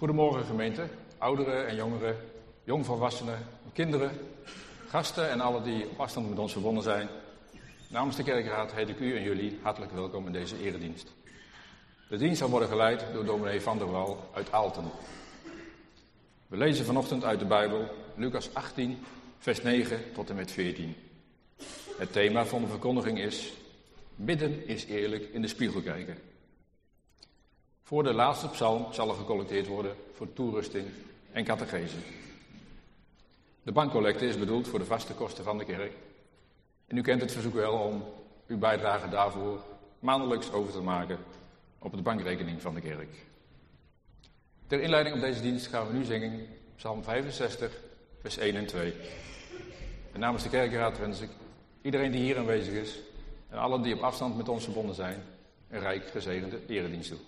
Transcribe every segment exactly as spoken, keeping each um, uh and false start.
Goedemorgen gemeente, ouderen en jongeren, jongvolwassenen, kinderen, gasten en alle die op afstand met ons verbonden zijn. Namens de kerkraad heet ik u en jullie hartelijk welkom in deze eredienst. De dienst zal worden geleid door dominee Van der Wal uit Aalten. We lezen vanochtend uit de Bijbel Lucas achttien, vers negen tot en met veertien. Het thema van de verkondiging is: bidden is eerlijk in de spiegel kijken. Voor de laatste psalm zal er gecollecteerd worden voor toerusting en catechese. De bankcollecte is bedoeld voor de vaste kosten van de kerk. En u kent het verzoek wel om uw bijdrage daarvoor maandelijks over te maken op de bankrekening van de kerk. Ter inleiding op deze dienst gaan we nu zingen psalm vijfenzestig, vers één en twee. En namens de kerkraad wens ik iedereen die hier aanwezig is en allen die op afstand met ons verbonden zijn een rijk gezegende eredienst toe.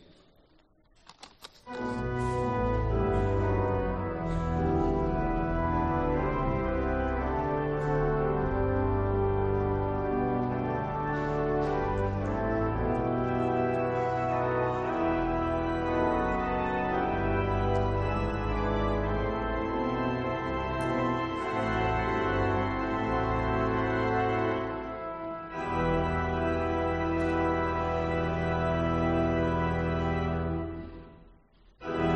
Thank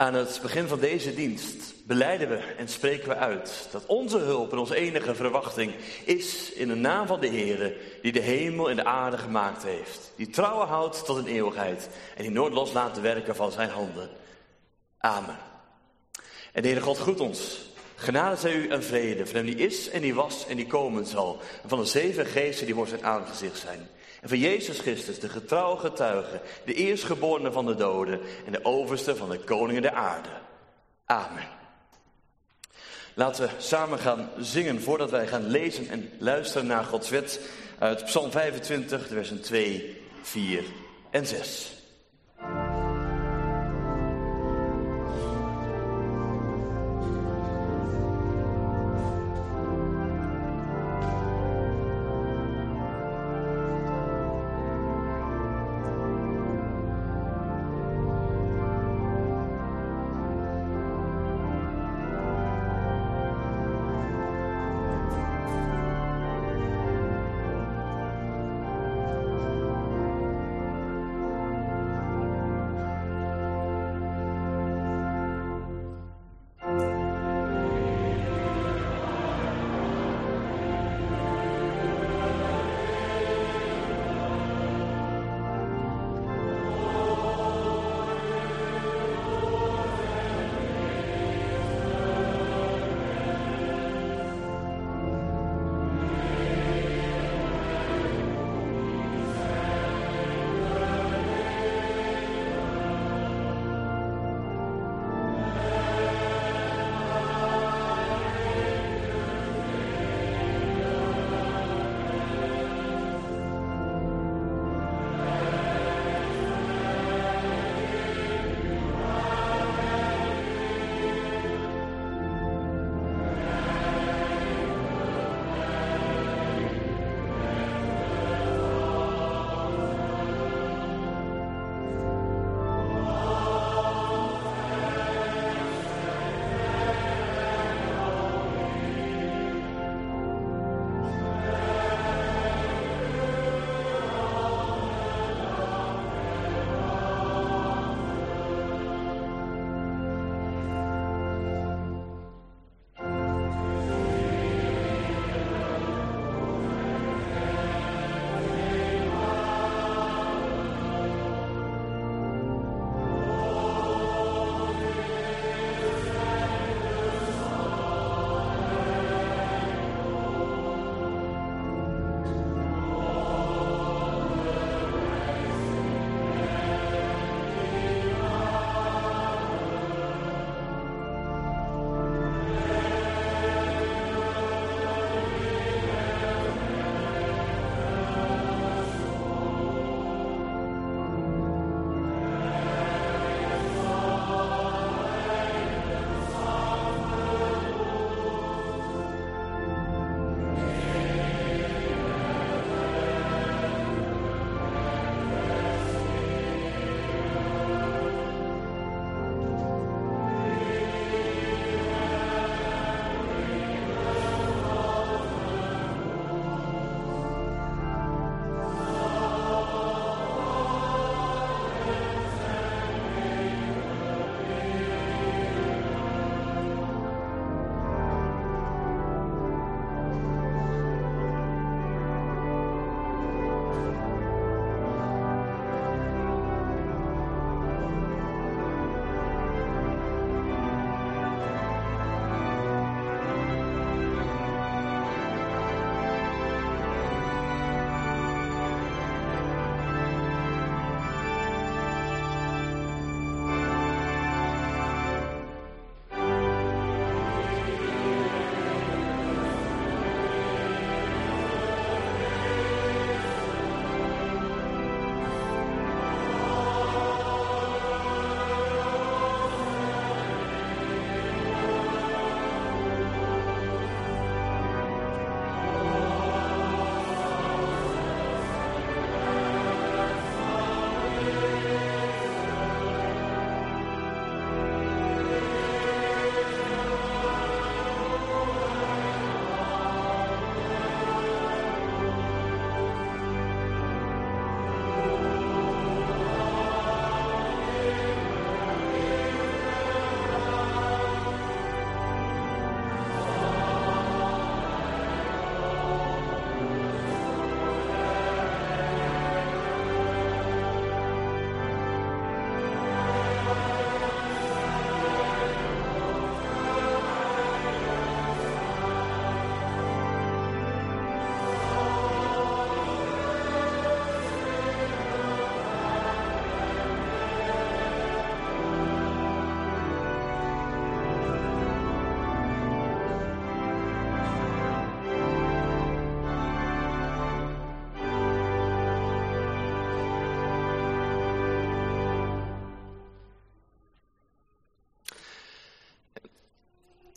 Aan het begin van deze dienst belijden we en spreken we uit dat onze hulp en onze enige verwachting is in de naam van de Heere die de hemel en de aarde gemaakt heeft. Die trouwen houdt tot een eeuwigheid en die nooit loslaat te werken van zijn handen. Amen. En de Heere God groet ons. Genade zij u en vrede van hem die is en die was en die komen zal. En van de zeven geesten die voor zijn aangezicht zijn. En van Jezus Christus, de getrouwe getuige, de eerstgeborene van de doden en de overste van de koningen der aarde. Amen. Laten we samen gaan zingen voordat wij gaan lezen en luisteren naar Gods wet uit Psalm vijfentwintig, de versen twee, vier en zes.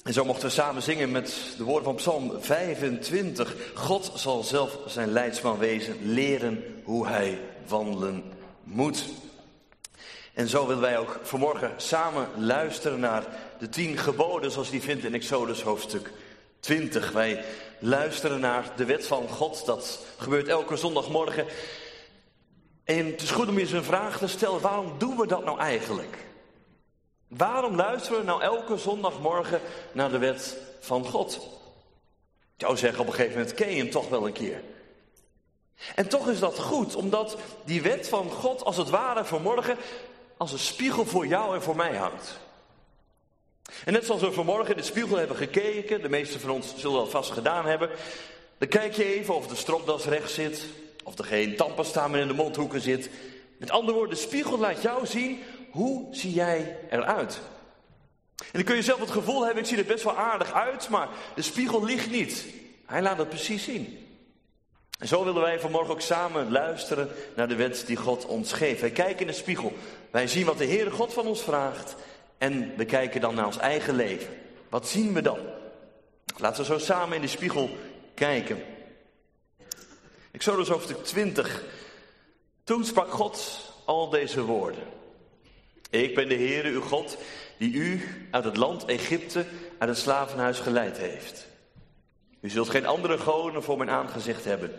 En zo mochten we samen zingen met de woorden van Psalm vijfentwintig. God zal zelf zijn leidsman wezen, leren hoe hij wandelen moet. En zo willen wij ook vanmorgen samen luisteren naar de tien geboden zoals die vindt in Exodus hoofdstuk twintig. Wij luisteren naar de wet van God. Dat gebeurt elke zondagmorgen. En het is goed om je eens een vraag te stellen. Waarom doen we dat nou eigenlijk? Waarom luisteren we nou elke zondagmorgen naar de wet van God? Ik zou zeggen, op een gegeven moment ken je hem toch wel een keer. En toch is dat goed, omdat die wet van God als het ware vanmorgen als een spiegel voor jou en voor mij hangt. En net zoals we vanmorgen in de spiegel hebben gekeken, de meesten van ons zullen dat vast gedaan hebben, dan kijk je even of de stropdas recht zit, of er geen tandpasta meer in de mondhoeken zit. Met andere woorden, de spiegel laat jou zien, hoe zie jij eruit? En dan kun je zelf het gevoel hebben, ik zie er best wel aardig uit, maar de spiegel liegt niet. Hij laat het precies zien. En zo willen wij vanmorgen ook samen luisteren naar de wet die God ons geeft. Wij kijken in de spiegel, wij zien wat de Heere God van ons vraagt en we kijken dan naar ons eigen leven. Wat zien we dan? Laten we zo samen in de spiegel kijken. Exodus hoofdstuk twintig. Toen sprak God al deze woorden. Ik ben de Heere uw God die u uit het land Egypte, uit het slavenhuis geleid heeft. U zult geen andere goden voor mijn aangezicht hebben.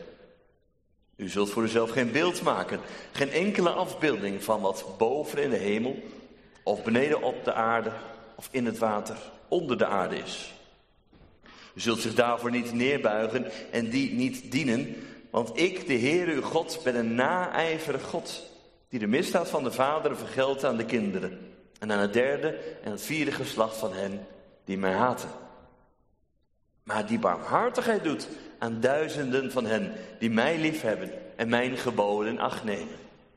U zult voor uzelf geen beeld maken, geen enkele afbeelding van wat boven in de hemel, of beneden op de aarde, of in het water onder de aarde is. U zult zich daarvoor niet neerbuigen en die niet dienen, want ik, de Heere uw God, ben een naijverig God, die de misdaad van de vaderen vergeldt aan de kinderen, en aan het derde en het vierde geslacht van hen die mij haten. Maar die barmhartigheid doet aan duizenden van hen die mij liefhebben en mijn geboden in acht nemen.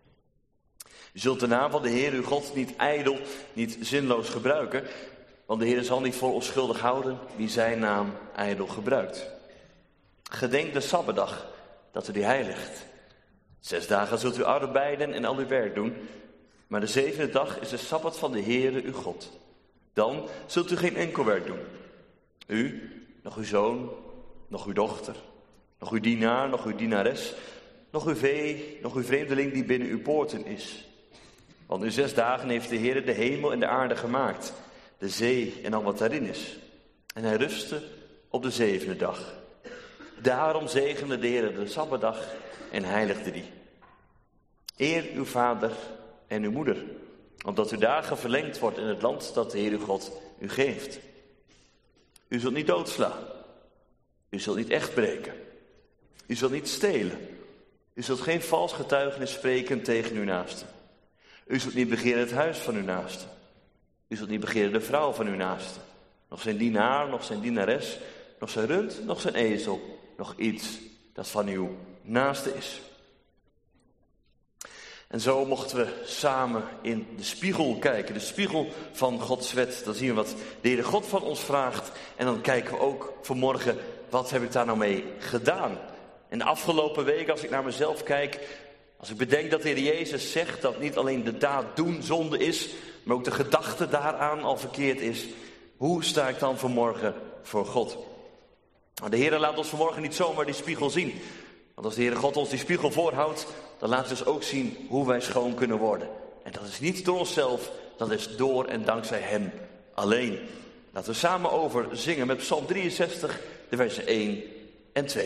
U zult de naam van de Heer uw God niet ijdel, niet zinloos gebruiken, want de Heer zal niet voor onschuldig houden wie zijn naam ijdel gebruikt. Gedenk de Sabbatdag, dat u die heiligt. Zes dagen zult u arbeiden en al uw werk doen, maar de zevende dag is de Sabbat van de Heere uw God. Dan zult u geen enkel werk doen. U, nog uw zoon, nog uw dochter, nog uw dienaar, nog uw dienares, nog uw vee, nog uw vreemdeling die binnen uw poorten is. Want in zes dagen heeft de Heere de hemel en de aarde gemaakt, de zee en al wat daarin is. En hij rustte op de zevende dag. Daarom zegende de Heere de Sabbatdag en heiligde die. Eer uw vader en uw moeder, omdat uw dagen verlengd wordt in het land dat de Heere God u geeft. U zult niet doodslaan. U zult niet echt breken. U zult niet stelen. U zult geen vals getuigenis spreken tegen uw naaste. U zult niet begeren het huis van uw naaste. U zult niet begeren de vrouw van uw naaste. Nog zijn dienaar, nog zijn dienares, nog zijn rund, nog zijn ezel, nog iets dat van uw naaste is. En zo mochten we samen in de spiegel kijken, de spiegel van Gods wet. Dan zien we wat de Heere God van ons vraagt. En dan kijken we ook vanmorgen, wat heb ik daar nou mee gedaan? En de afgelopen week, als ik naar mezelf kijk, als ik bedenk dat de Heer Jezus zegt dat niet alleen de daad doen zonde is, maar ook de gedachte daaraan al verkeerd is. Hoe sta ik dan vanmorgen voor God? De Heer laat ons vanmorgen niet zomaar die spiegel zien. Want als de Heere God ons die spiegel voorhoudt, dan laat hij ons ook zien hoe wij schoon kunnen worden. En dat is niet door onszelf, dat is door en dankzij hem alleen. Laten we samen over zingen met Psalm drieënzestig, de versen één en twee.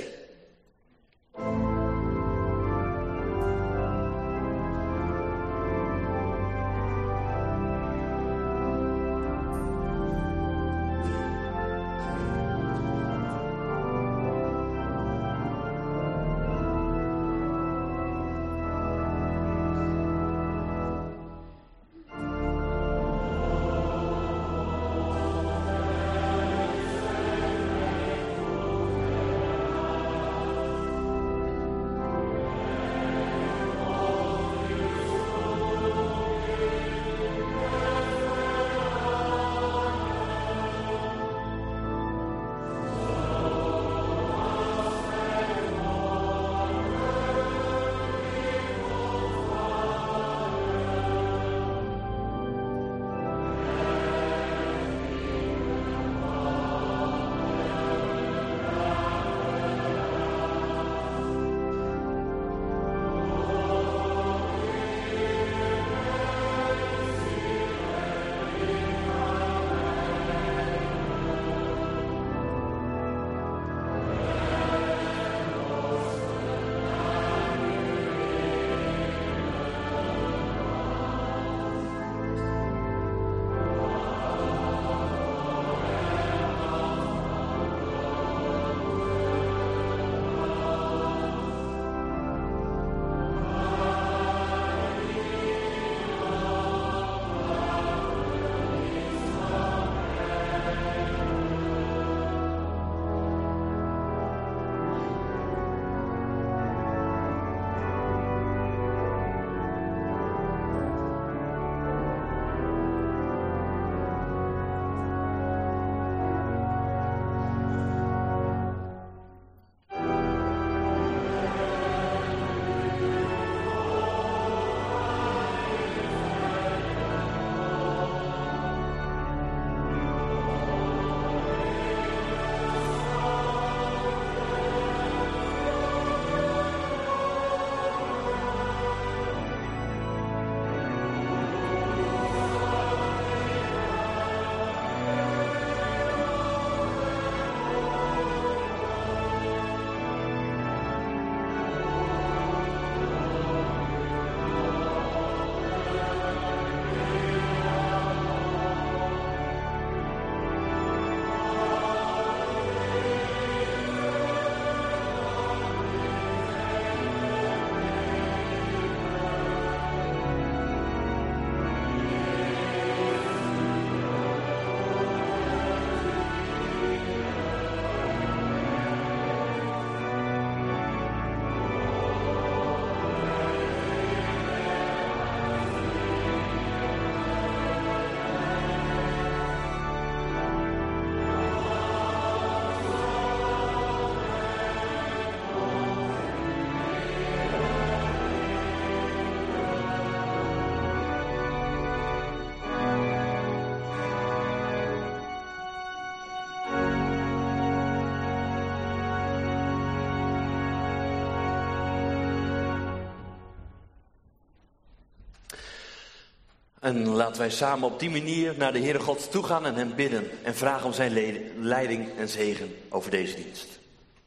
En laten wij samen op die manier naar de Heere God toe gaan en hem bidden. En vragen om zijn leiding en zegen over deze dienst.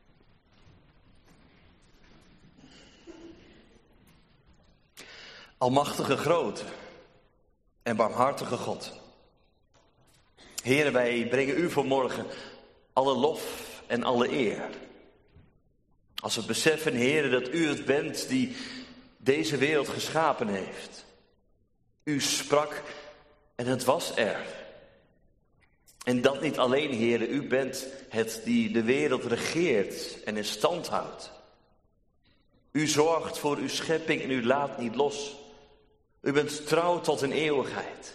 Almachtige, grote en barmhartige God. Heere, wij brengen u vanmorgen alle lof en alle eer. Als we beseffen, Heere, dat u het bent die deze wereld geschapen heeft. U sprak en het was er. En dat niet alleen, Heere, u bent het die de wereld regeert en in stand houdt. U zorgt voor uw schepping en u laat niet los. U bent trouw tot in eeuwigheid.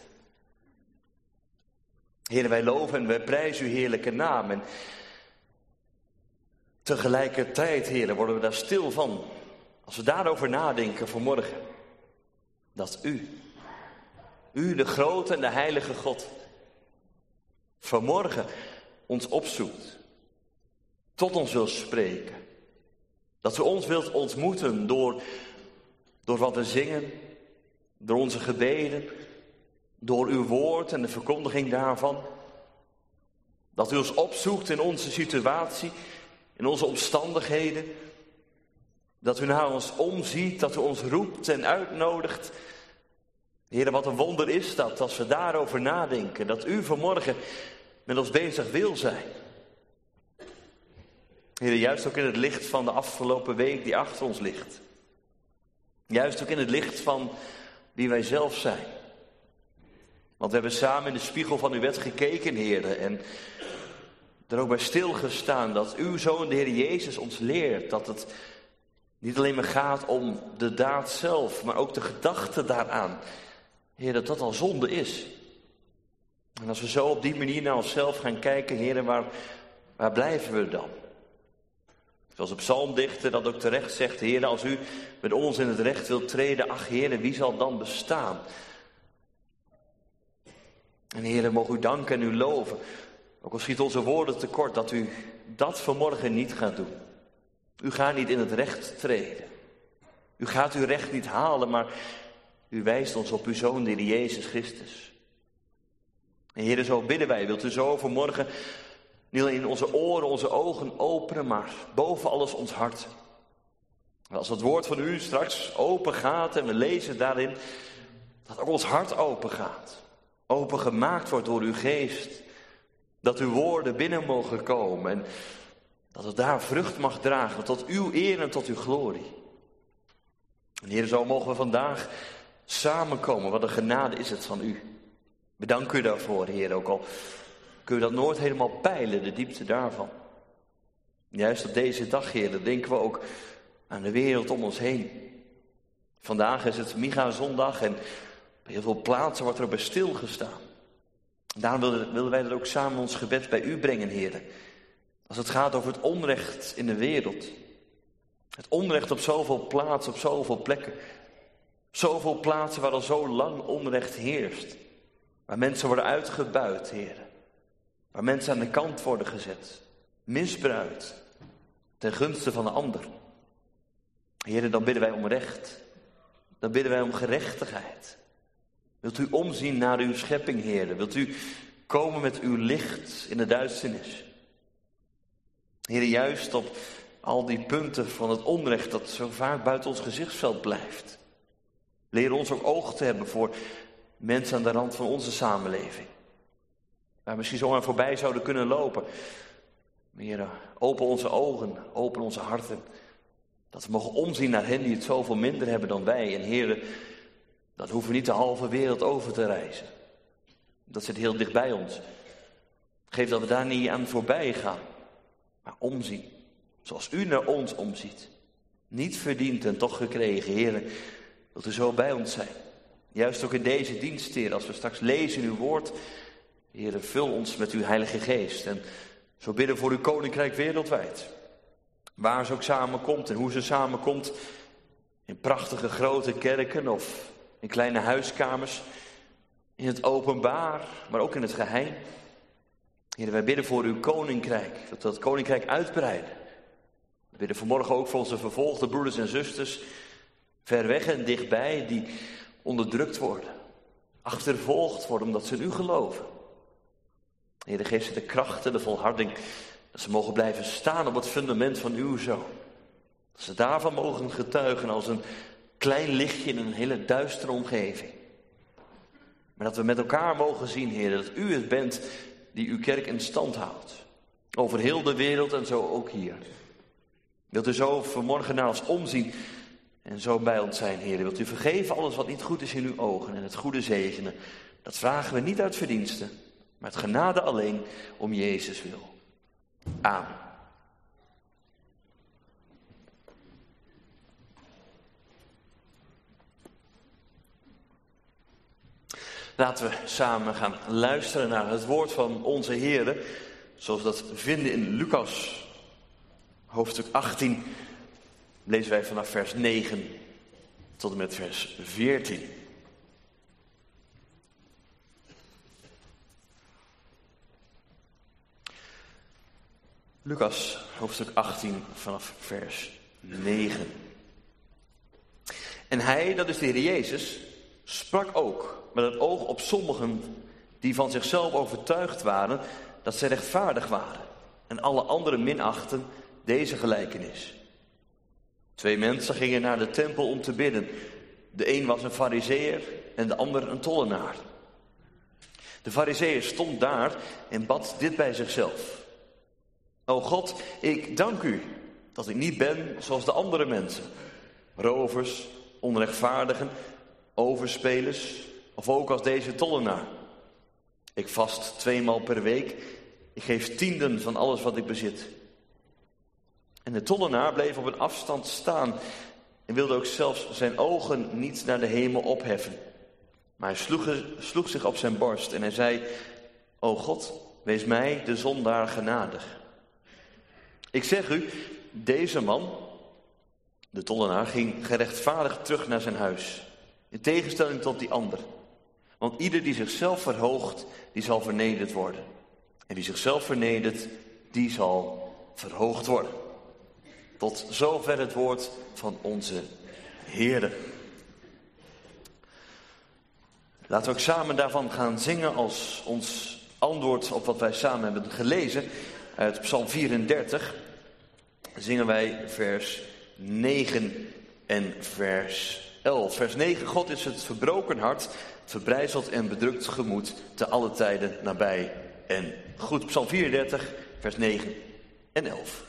Heere, wij loven en wij prijzen uw heerlijke naam. En tegelijkertijd, Heere, worden we daar stil van. Als we daarover nadenken vanmorgen. Dat u, u de grote en de heilige God, vanmorgen ons opzoekt. Tot ons wil spreken. Dat u ons wilt ontmoeten door, door wat we zingen. Door onze gebeden. Door uw woord en de verkondiging daarvan. Dat u ons opzoekt in onze situatie. In onze omstandigheden. Dat u naar ons omziet. Dat u ons roept en uitnodigt. Heer, wat een wonder is dat als we daarover nadenken. Dat u vanmorgen met ons bezig wil zijn. Heer, juist ook in het licht van de afgelopen week die achter ons ligt. Juist ook in het licht van wie wij zelf zijn. Want we hebben samen in de spiegel van uw wet gekeken, Heer. En er ook bij stilgestaan dat uw Zoon, de Heer Jezus, ons leert. Dat het niet alleen maar gaat om de daad zelf, maar ook de gedachte daaraan. Heer, dat dat al zonde is. En als we zo op die manier naar onszelf gaan kijken, Heer, waar, waar blijven we dan? Zoals de psalmdichter dat ook terecht zegt, Heer, als u met ons in het recht wilt treden, ach Heer, wie zal dan bestaan? En Heer, mogen u danken en u loven. Ook al schiet onze woorden tekort, dat u dat vanmorgen niet gaat doen. U gaat niet in het recht treden. U gaat uw recht niet halen, maar u wijst ons op uw Zoon, de Heer Jezus Christus. En Heer, zo bidden wij, wilt u zo vanmorgen niet alleen onze oren, onze ogen openen, maar boven alles ons hart. En als het woord van u straks open gaat en we lezen daarin, dat ook ons hart open gaat. Opengemaakt wordt door uw geest. Dat uw woorden binnen mogen komen en dat het daar vrucht mag dragen tot uw eer en tot uw glorie. En Heer, zo mogen we vandaag samenkomen. Wat een genade is het van u. Bedank u daarvoor, Heer, ook al kun je dat nooit helemaal peilen, de diepte daarvan. Juist op deze dag, Heer, dan denken we ook aan de wereld om ons heen. Vandaag is het Micha-zondag en op heel veel plaatsen wordt er bij stilgestaan. Daarom willen, willen wij dat ook samen ons gebed bij u brengen, Heer. Als het gaat over het onrecht in de wereld. Het onrecht op zoveel plaatsen, op zoveel plekken. Zoveel plaatsen waar al zo lang onrecht heerst. Waar mensen worden uitgebuit, Heer. Waar mensen aan de kant worden gezet. Misbruikt. Ten gunste van een ander. Heer, dan bidden wij om recht. Dan bidden wij om gerechtigheid. Wilt u omzien naar uw schepping, Heer? Wilt u komen met uw licht in de duisternis? Heer, juist op al die punten van het onrecht dat zo vaak buiten ons gezichtsveld blijft. Leer ons ook oog te hebben voor mensen aan de rand van onze samenleving. Waar we misschien zomaar voorbij zouden kunnen lopen. Heer, open onze ogen, open onze harten. Dat we mogen omzien naar hen die het zoveel minder hebben dan wij. En Heer, dat hoeven we niet de halve wereld over te reizen. Dat zit heel dicht bij ons. Geef dat we daar niet aan voorbij gaan. Maar omzien. Zoals u naar ons omziet. Niet verdiend en toch gekregen. Heer, wilt u zo bij ons zijn. Juist ook in deze dienst, Heer. Als we straks lezen in uw woord. Heer, vul ons met uw Heilige Geest. En zo bidden voor uw koninkrijk wereldwijd. Waar ze ook samenkomt en hoe ze samenkomt. In prachtige grote kerken of in kleine huiskamers. In het openbaar, maar ook in het geheim. Heer, wij bidden voor uw koninkrijk. Dat we dat koninkrijk uitbreiden. We bidden vanmorgen ook voor onze vervolgde broeders en zusters. Ver weg en dichtbij die onderdrukt worden. achtervolgd worden omdat ze in u geloven. Heer, geef ze de kracht en de volharding dat ze mogen blijven staan op het fundament van uw Zoon. Dat ze daarvan mogen getuigen als een klein lichtje in een hele duistere omgeving. Maar dat we met elkaar mogen zien, Heer, dat u het bent die uw kerk in stand houdt. Over heel de wereld en zo ook hier. Wilt u zo vanmorgen naar ons omzien en zo bij ons zijn, Heer. Wilt u vergeven alles wat niet goed is in uw ogen en het goede zegenen. Dat vragen we niet uit verdiensten, maar het genade alleen om Jezus wil. Amen. Laten we samen gaan luisteren naar het woord van onze Heer, zoals we dat vinden in Lucas, hoofdstuk achttien, lezen wij vanaf vers negen tot en met vers veertien. Lucas, hoofdstuk achttien, vanaf vers negen. En hij, dat is de Heer Jezus, sprak ook met het oog op sommigen die van zichzelf overtuigd waren dat zij rechtvaardig waren en alle anderen minachten deze gelijkenis. Twee mensen gingen naar de tempel om te bidden. De een was een farizeeër en de ander een tollenaar. De farizeeër stond daar en bad dit bij zichzelf. O God, ik dank u dat ik niet ben zoals de andere mensen. Rovers, onrechtvaardigen, overspelers of ook als deze tollenaar. Ik vast tweemaal per week. Ik geef tienden van alles wat ik bezit. En de tollenaar bleef op een afstand staan en wilde ook zelfs zijn ogen niet naar de hemel opheffen. Maar hij sloeg, sloeg zich op zijn borst en hij zei: O God, wees mij, de zondaar, genadig. Ik zeg u, deze man, de tollenaar, ging gerechtvaardigd terug naar zijn huis. In tegenstelling tot die ander. Want ieder die zichzelf verhoogt, die zal vernederd worden. En die zichzelf vernedert, die zal verhoogd worden. Tot zover het woord van onze Heere. Laten we ook samen daarvan gaan zingen als ons antwoord op wat wij samen hebben gelezen. Uit Psalm vierendertig zingen wij vers negen en vers elf. Vers negen, God is het verbroken hart, verbrijzeld en bedrukt gemoed, te alle tijden nabij en goed. Psalm vierendertig, vers negen en elf.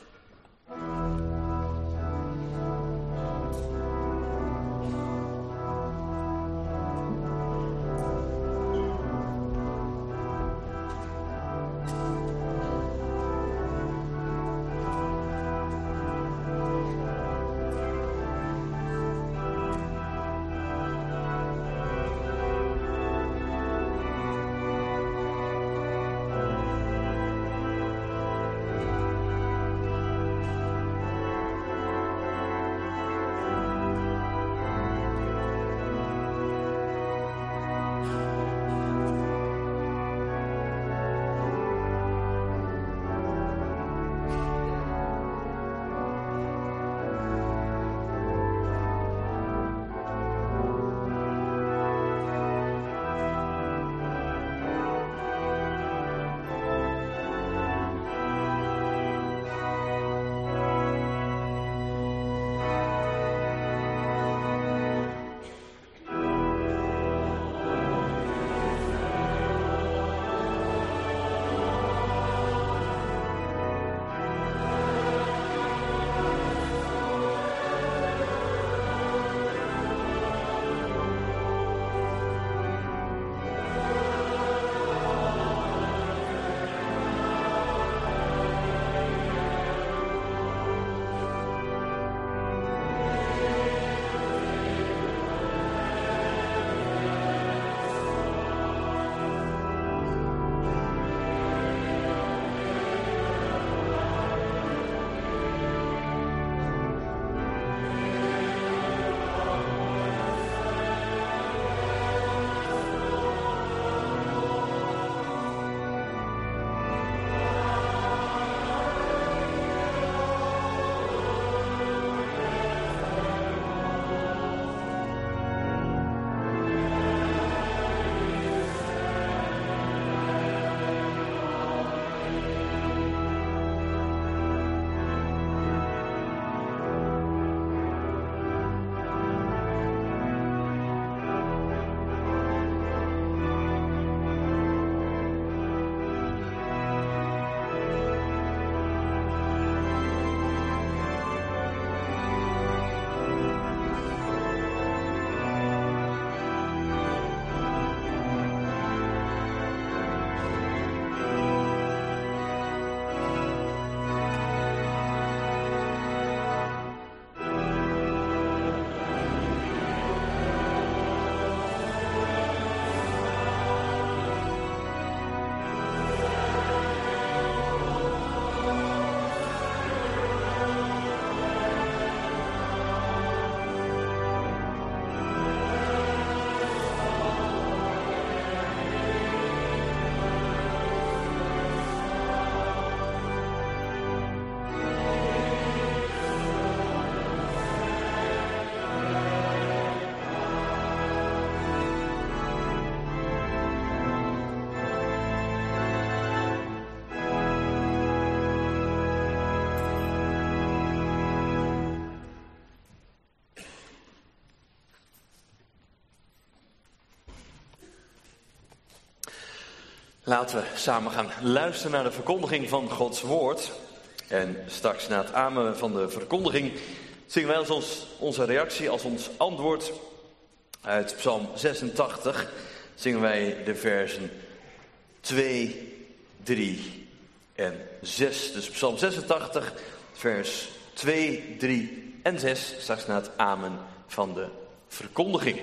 Laten we samen gaan luisteren naar de verkondiging van Gods woord. En straks na het amen van de verkondiging zingen wij als ons, onze reactie, als ons antwoord uit Psalm zesentachtig. Zingen wij de versen twee, drie en zes. Dus Psalm zesentachtig, vers twee, drie en zes. Straks na het amen van de verkondiging.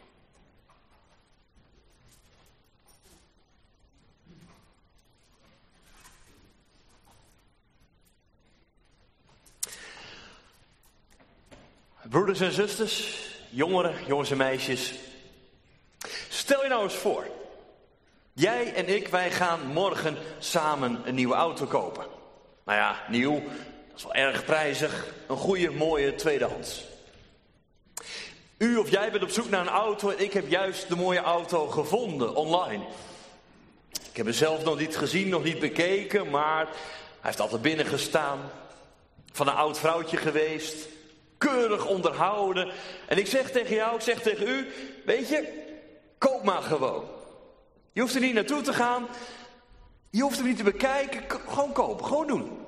Broeders en zusters, jongeren, jongens en meisjes. Stel je nou eens voor. Jij en ik, wij gaan morgen samen een nieuwe auto kopen. Nou ja, nieuw, dat is wel erg prijzig. Een goede, mooie tweedehands. U of jij bent op zoek naar een auto en ik heb juist de mooie auto gevonden online. Ik heb hem zelf nog niet gezien, nog niet bekeken, maar hij heeft altijd binnen gestaan. Van een oud vrouwtje geweest. Keurig onderhouden. En ik zeg tegen jou, ik zeg tegen u, weet je, koop maar gewoon. Je hoeft er niet naartoe te gaan. Je hoeft hem niet te bekijken. K- gewoon kopen, gewoon doen.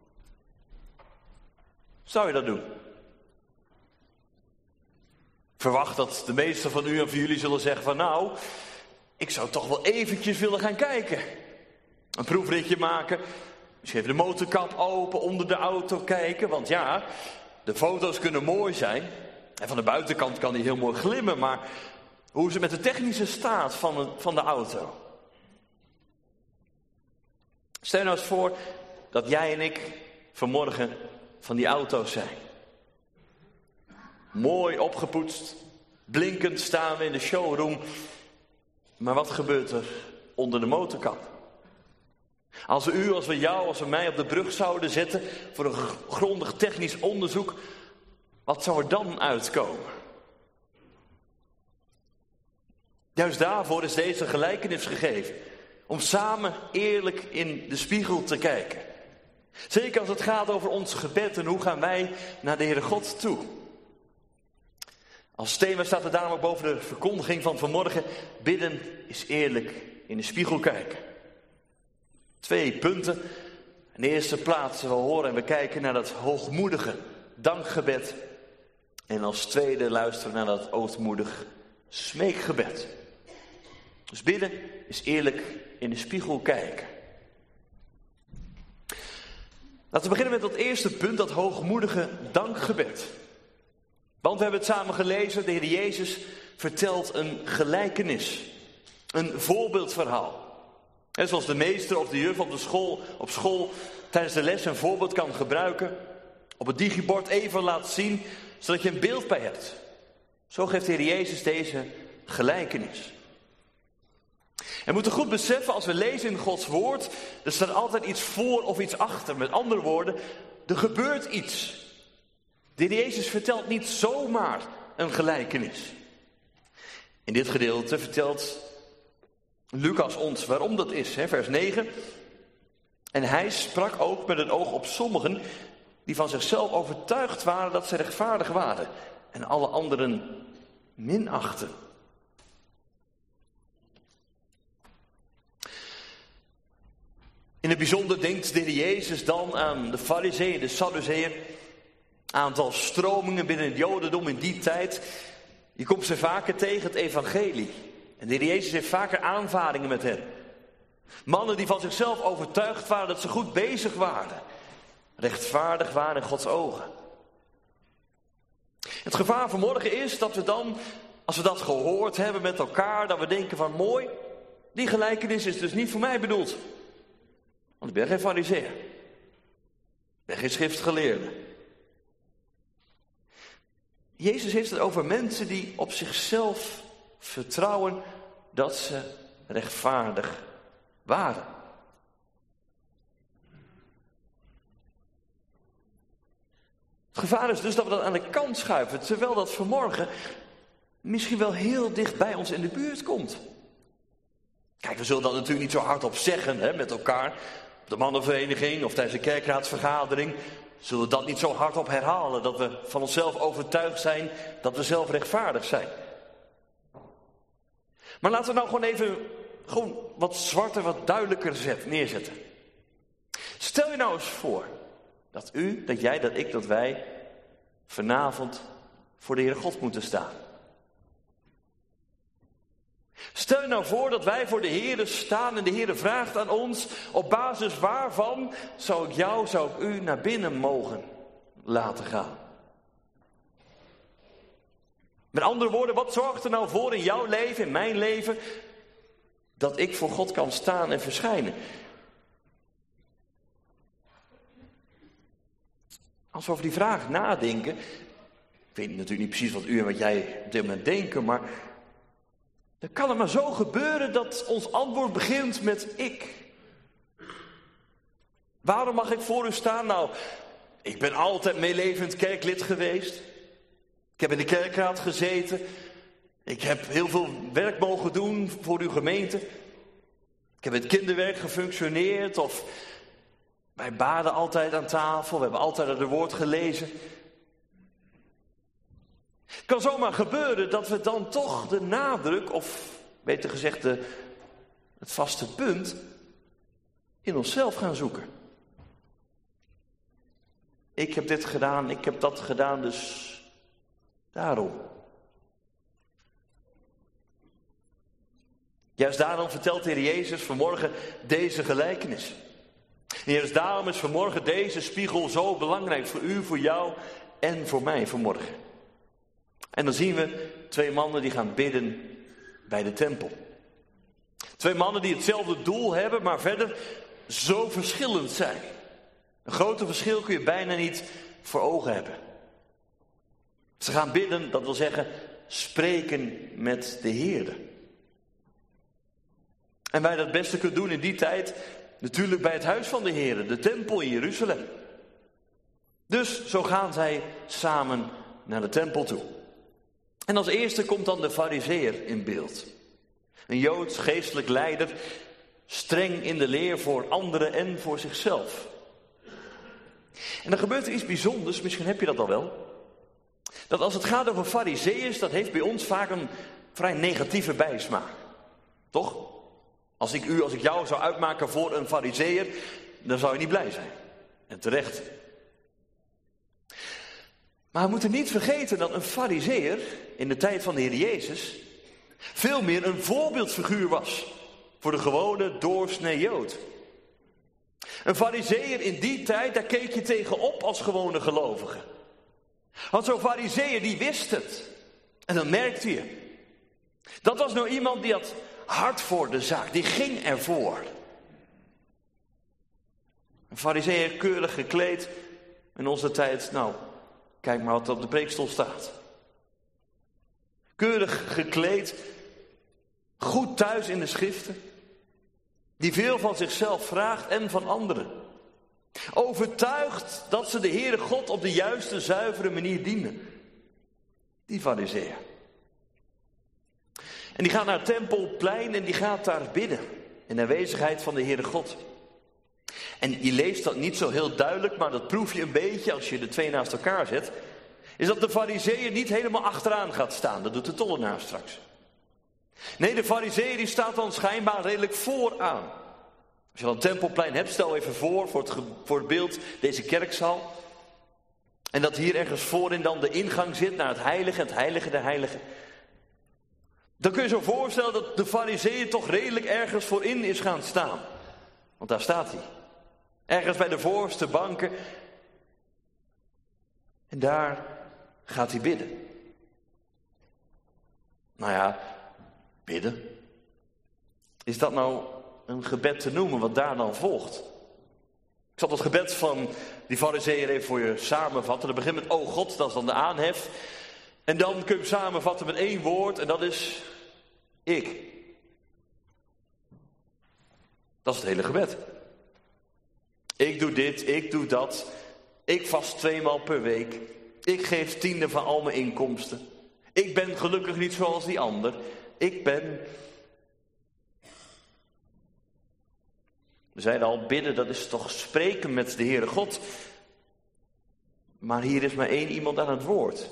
Zou je dat doen? Ik verwacht dat de meesten van u en van jullie zullen zeggen van nou, ik zou toch wel eventjes willen gaan kijken. Een proefritje maken. Misschien even de motorkap open, onder de auto kijken. Want ja, de foto's kunnen mooi zijn. En van de buitenkant kan die heel mooi glimmen. Maar hoe is het met de technische staat van de, van de auto? Stel je nou eens voor dat jij en ik vanmorgen van die auto's zijn. Mooi opgepoetst, blinkend staan we in de showroom. Maar wat gebeurt er onder de motorkap? Als we u, als we jou, als we mij op de brug zouden zetten voor een grondig technisch onderzoek, wat zou er dan uitkomen? Juist daarvoor is deze gelijkenis gegeven. Om samen eerlijk in de spiegel te kijken. Zeker als het gaat over ons gebed en hoe gaan wij naar de Heere God toe. Als thema staat er daarom ook boven de verkondiging van vanmorgen. Bidden is eerlijk in de spiegel kijken. Twee punten. In de eerste plaats, we horen en we kijken naar dat hoogmoedige dankgebed. En als tweede luisteren naar dat ootmoedig smeekgebed. Dus bidden is eerlijk in de spiegel kijken. Laten we beginnen met dat eerste punt, dat hoogmoedige dankgebed. Want we hebben het samen gelezen, de Heer Jezus vertelt een gelijkenis. Een voorbeeldverhaal. En zoals de meester of de juf op, de school, op school tijdens de les een voorbeeld kan gebruiken. Op het digibord even laat zien, zodat je een beeld bij hebt. Zo geeft de Heer Jezus deze gelijkenis. En we moeten goed beseffen, als we lezen in Gods woord, er staat altijd iets voor of iets achter. Met andere woorden, er gebeurt iets. De Heer Jezus vertelt niet zomaar een gelijkenis. In dit gedeelte vertelt Lucas ons waarom dat is, hè, vers negen. En hij sprak ook met het oog op sommigen die van zichzelf overtuigd waren dat ze rechtvaardig waren. En alle anderen minachten. In het bijzonder denkt de Heer Jezus dan aan de Farizeeën, de Sadduceeën. Aantal stromingen binnen het Jodendom in die tijd. Je komt ze vaker tegen het evangelie. En de Heer Jezus heeft vaker aanvaringen met hen. Mannen die van zichzelf overtuigd waren dat ze goed bezig waren. Rechtvaardig waren in Gods ogen. Het gevaar vanmorgen is dat we dan, als we dat gehoord hebben met elkaar, dat we denken van mooi, die gelijkenis is dus niet voor mij bedoeld. Want ik ben geen farizeeër. Ik ben geen schriftgeleerde. Jezus heeft het over mensen die op zichzelf vertrouwen dat ze rechtvaardig waren. Het gevaar is dus dat we dat aan de kant schuiven, terwijl dat vanmorgen misschien wel heel dicht bij ons in de buurt komt. Kijk, we zullen dat natuurlijk niet zo hardop zeggen, hè, met elkaar. Op de mannenvereniging of tijdens de kerkraadsvergadering zullen we dat niet zo hardop herhalen, dat we van onszelf overtuigd zijn dat we zelf rechtvaardig zijn. Maar laten we nou gewoon even gewoon wat zwarter, wat duidelijker zet, neerzetten. Stel je nou eens voor dat u, dat jij, dat ik, dat wij vanavond voor de Heere God moeten staan. Stel je nou voor dat wij voor de Heere staan en de Heere vraagt aan ons, op basis waarvan zou ik jou, zou ik u naar binnen mogen laten gaan. Met andere woorden, wat zorgt er nou voor in jouw leven, in mijn leven, dat ik voor God kan staan en verschijnen? Als we over die vraag nadenken, ik weet natuurlijk niet precies wat u en wat jij op dit moment denken, maar dan kan het maar zo gebeuren dat ons antwoord begint met ik. Waarom mag ik voor u staan? Nou, ik ben altijd meelevend kerklid geweest. Ik heb in de kerkraad gezeten. Ik heb heel veel werk mogen doen voor uw gemeente. Ik heb in het kinderwerk gefunctioneerd. Of wij baden altijd aan tafel. We hebben altijd het woord gelezen. Het kan zomaar gebeuren dat we dan toch de nadruk, of beter gezegd de, het vaste punt, in onszelf gaan zoeken. Ik heb dit gedaan, ik heb dat gedaan, dus daarom. Juist daarom vertelt de Heer Jezus vanmorgen deze gelijkenis. En juist daarom is vanmorgen deze spiegel zo belangrijk voor u, voor jou en voor mij vanmorgen. En dan zien we twee mannen die gaan bidden bij de tempel. Twee mannen die hetzelfde doel hebben, maar verder zo verschillend zijn. Een groter verschil kun je bijna niet voor ogen hebben. Ze gaan bidden, dat wil zeggen spreken met de Heer. En wij dat het beste kunnen doen in die tijd, natuurlijk bij het huis van de Heer, de tempel in Jeruzalem. Dus zo gaan zij samen naar de tempel toe. En als eerste komt dan de farizeeër in beeld. Een Joods geestelijk leider, streng in de leer voor anderen en voor zichzelf. En dan gebeurt er iets bijzonders, misschien heb je dat al wel. Dat als het gaat over farizeeërs, dat heeft bij ons vaak een vrij negatieve bijsmaak. Toch? Als ik u, als ik jou zou uitmaken voor een farizeeër, dan zou je niet blij zijn. En terecht. Maar we moeten niet vergeten dat een farizeeër in de tijd van de Heer Jezus veel meer een voorbeeldfiguur was voor de gewone doorsnee Jood. Een farizeeër in die tijd, daar keek je tegenop als gewone gelovige. Want zo'n farizeeër die wist het. En dan merkte je. Dat was nou iemand die had hart voor de zaak, die ging ervoor. Een farizeeër keurig gekleed in onze tijd, nou, kijk maar wat er op de preekstoel staat. Keurig gekleed, goed thuis in de schriften. Die veel van zichzelf vraagt en van anderen. Overtuigd dat ze de Heere God op de juiste, zuivere manier dienen. Die farizeeër. En die gaat naar het Tempelplein en die gaat daar bidden. In de aanwezigheid van de Heere God. En je leest dat niet zo heel duidelijk, maar dat proef je een beetje als je de twee naast elkaar zet. Is dat de farizeeër niet helemaal achteraan gaat staan. Dat doet de tollenaar straks. Nee, de farizeeër die staat dan schijnbaar redelijk vooraan. Als je dan het Tempelplein hebt, stel even voor, voor het, voor het beeld, deze kerkzaal. En dat hier ergens voorin dan de ingang zit naar het heilige, het heilige der heiligen. Dan kun je zo voorstellen dat de farizeeër toch redelijk ergens voorin is gaan staan. Want daar staat hij. Ergens bij de voorste banken. En daar gaat hij bidden. Nou ja, bidden. Is dat nou een gebed te noemen wat daar dan volgt? Ik zal het gebed van die farizeeër even voor je samenvatten. Dat begint met, oh God, dat is dan de aanhef. En dan kun je hem samenvatten met één woord en dat is ik. Dat is het hele gebed. Ik doe dit, ik doe dat. Ik vast tweemaal per week. Ik geef tiende van al mijn inkomsten. Ik ben gelukkig niet zoals die ander. Ik ben... We zeiden al, bidden, dat is toch spreken met de Heere God. Maar hier is maar één iemand aan het woord.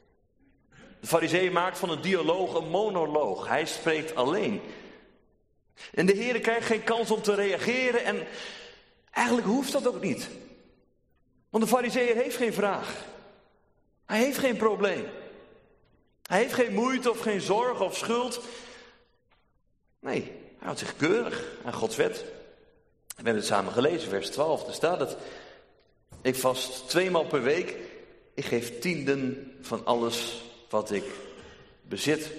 De farizeeër maakt van een dialoog een monoloog. Hij spreekt alleen. En de Heer krijgt geen kans om te reageren en eigenlijk hoeft dat ook niet. Want de farizeeër heeft geen vraag. Hij heeft geen probleem. Hij heeft geen moeite of geen zorg of schuld. Nee, hij houdt zich keurig aan Gods wet. We hebben het samen gelezen, vers twaalf. Daar staat het. Ik vast tweemaal per week. Ik geef tienden van alles wat ik bezit.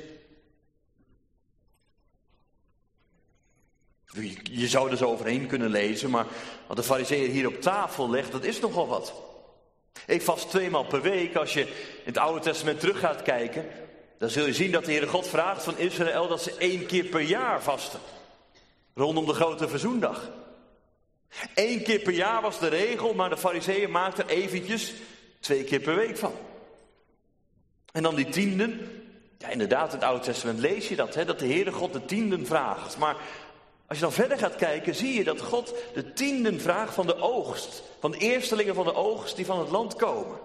Je zou er zo overheen kunnen lezen, maar wat de farizeeër hier op tafel legt, dat is nogal wat. Ik vast tweemaal per week. Als je in het Oude Testament terug gaat kijken, dan zul je zien dat de Heere God vraagt van Israël dat ze één keer per jaar vasten. Rondom de grote verzoendag. Eén keer per jaar was de regel, maar de farizeeën maakten er eventjes twee keer per week van. En dan die tienden. Ja, inderdaad, in het Oude Testament lees je dat, hè, dat de Heere God de tienden vraagt. Maar als je dan verder gaat kijken, zie je dat God de tienden vraagt van de oogst. Van de eerstelingen van de oogst die van het land komen.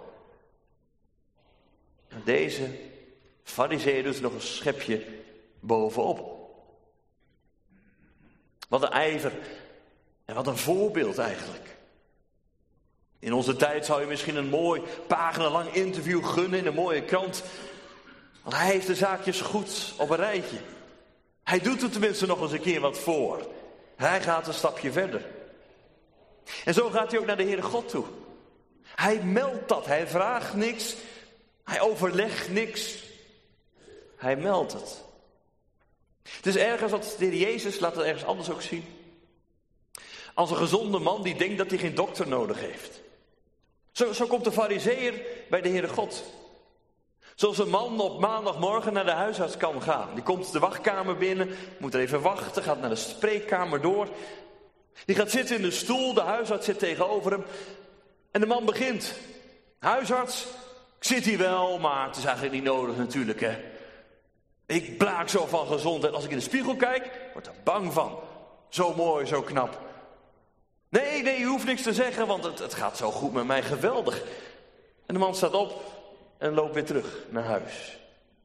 En deze farizeeën doet er nog een schepje bovenop. Wat een ijver en wat een voorbeeld eigenlijk. In onze tijd zou je misschien een mooi paginalang interview gunnen in een mooie krant. Want hij heeft de zaakjes goed op een rijtje. Hij doet er tenminste nog eens een keer wat voor. Hij gaat een stapje verder. En zo gaat hij ook naar de Heere God toe. Hij meldt dat. Hij vraagt niks. Hij overlegt niks. Hij meldt het. Het is ergens wat de Heer Jezus, laat het ergens anders ook zien. Als een gezonde man die denkt dat hij geen dokter nodig heeft. Zo, zo komt de farizeeër bij de Heere God. Zoals een man op maandagmorgen naar de huisarts kan gaan. Die komt de wachtkamer binnen, moet er even wachten, gaat naar de spreekkamer door. Die gaat zitten in de stoel, de huisarts zit tegenover hem. En de man begint. Huisarts, ik zit hier wel, maar het is eigenlijk niet nodig natuurlijk, hè. Ik blaak zo van gezondheid. Als ik in de spiegel kijk, word ik er bang van. Zo mooi, zo knap. Nee, nee, je hoeft niks te zeggen, want het, het gaat zo goed met mij, geweldig. En de man staat op en loopt weer terug naar huis.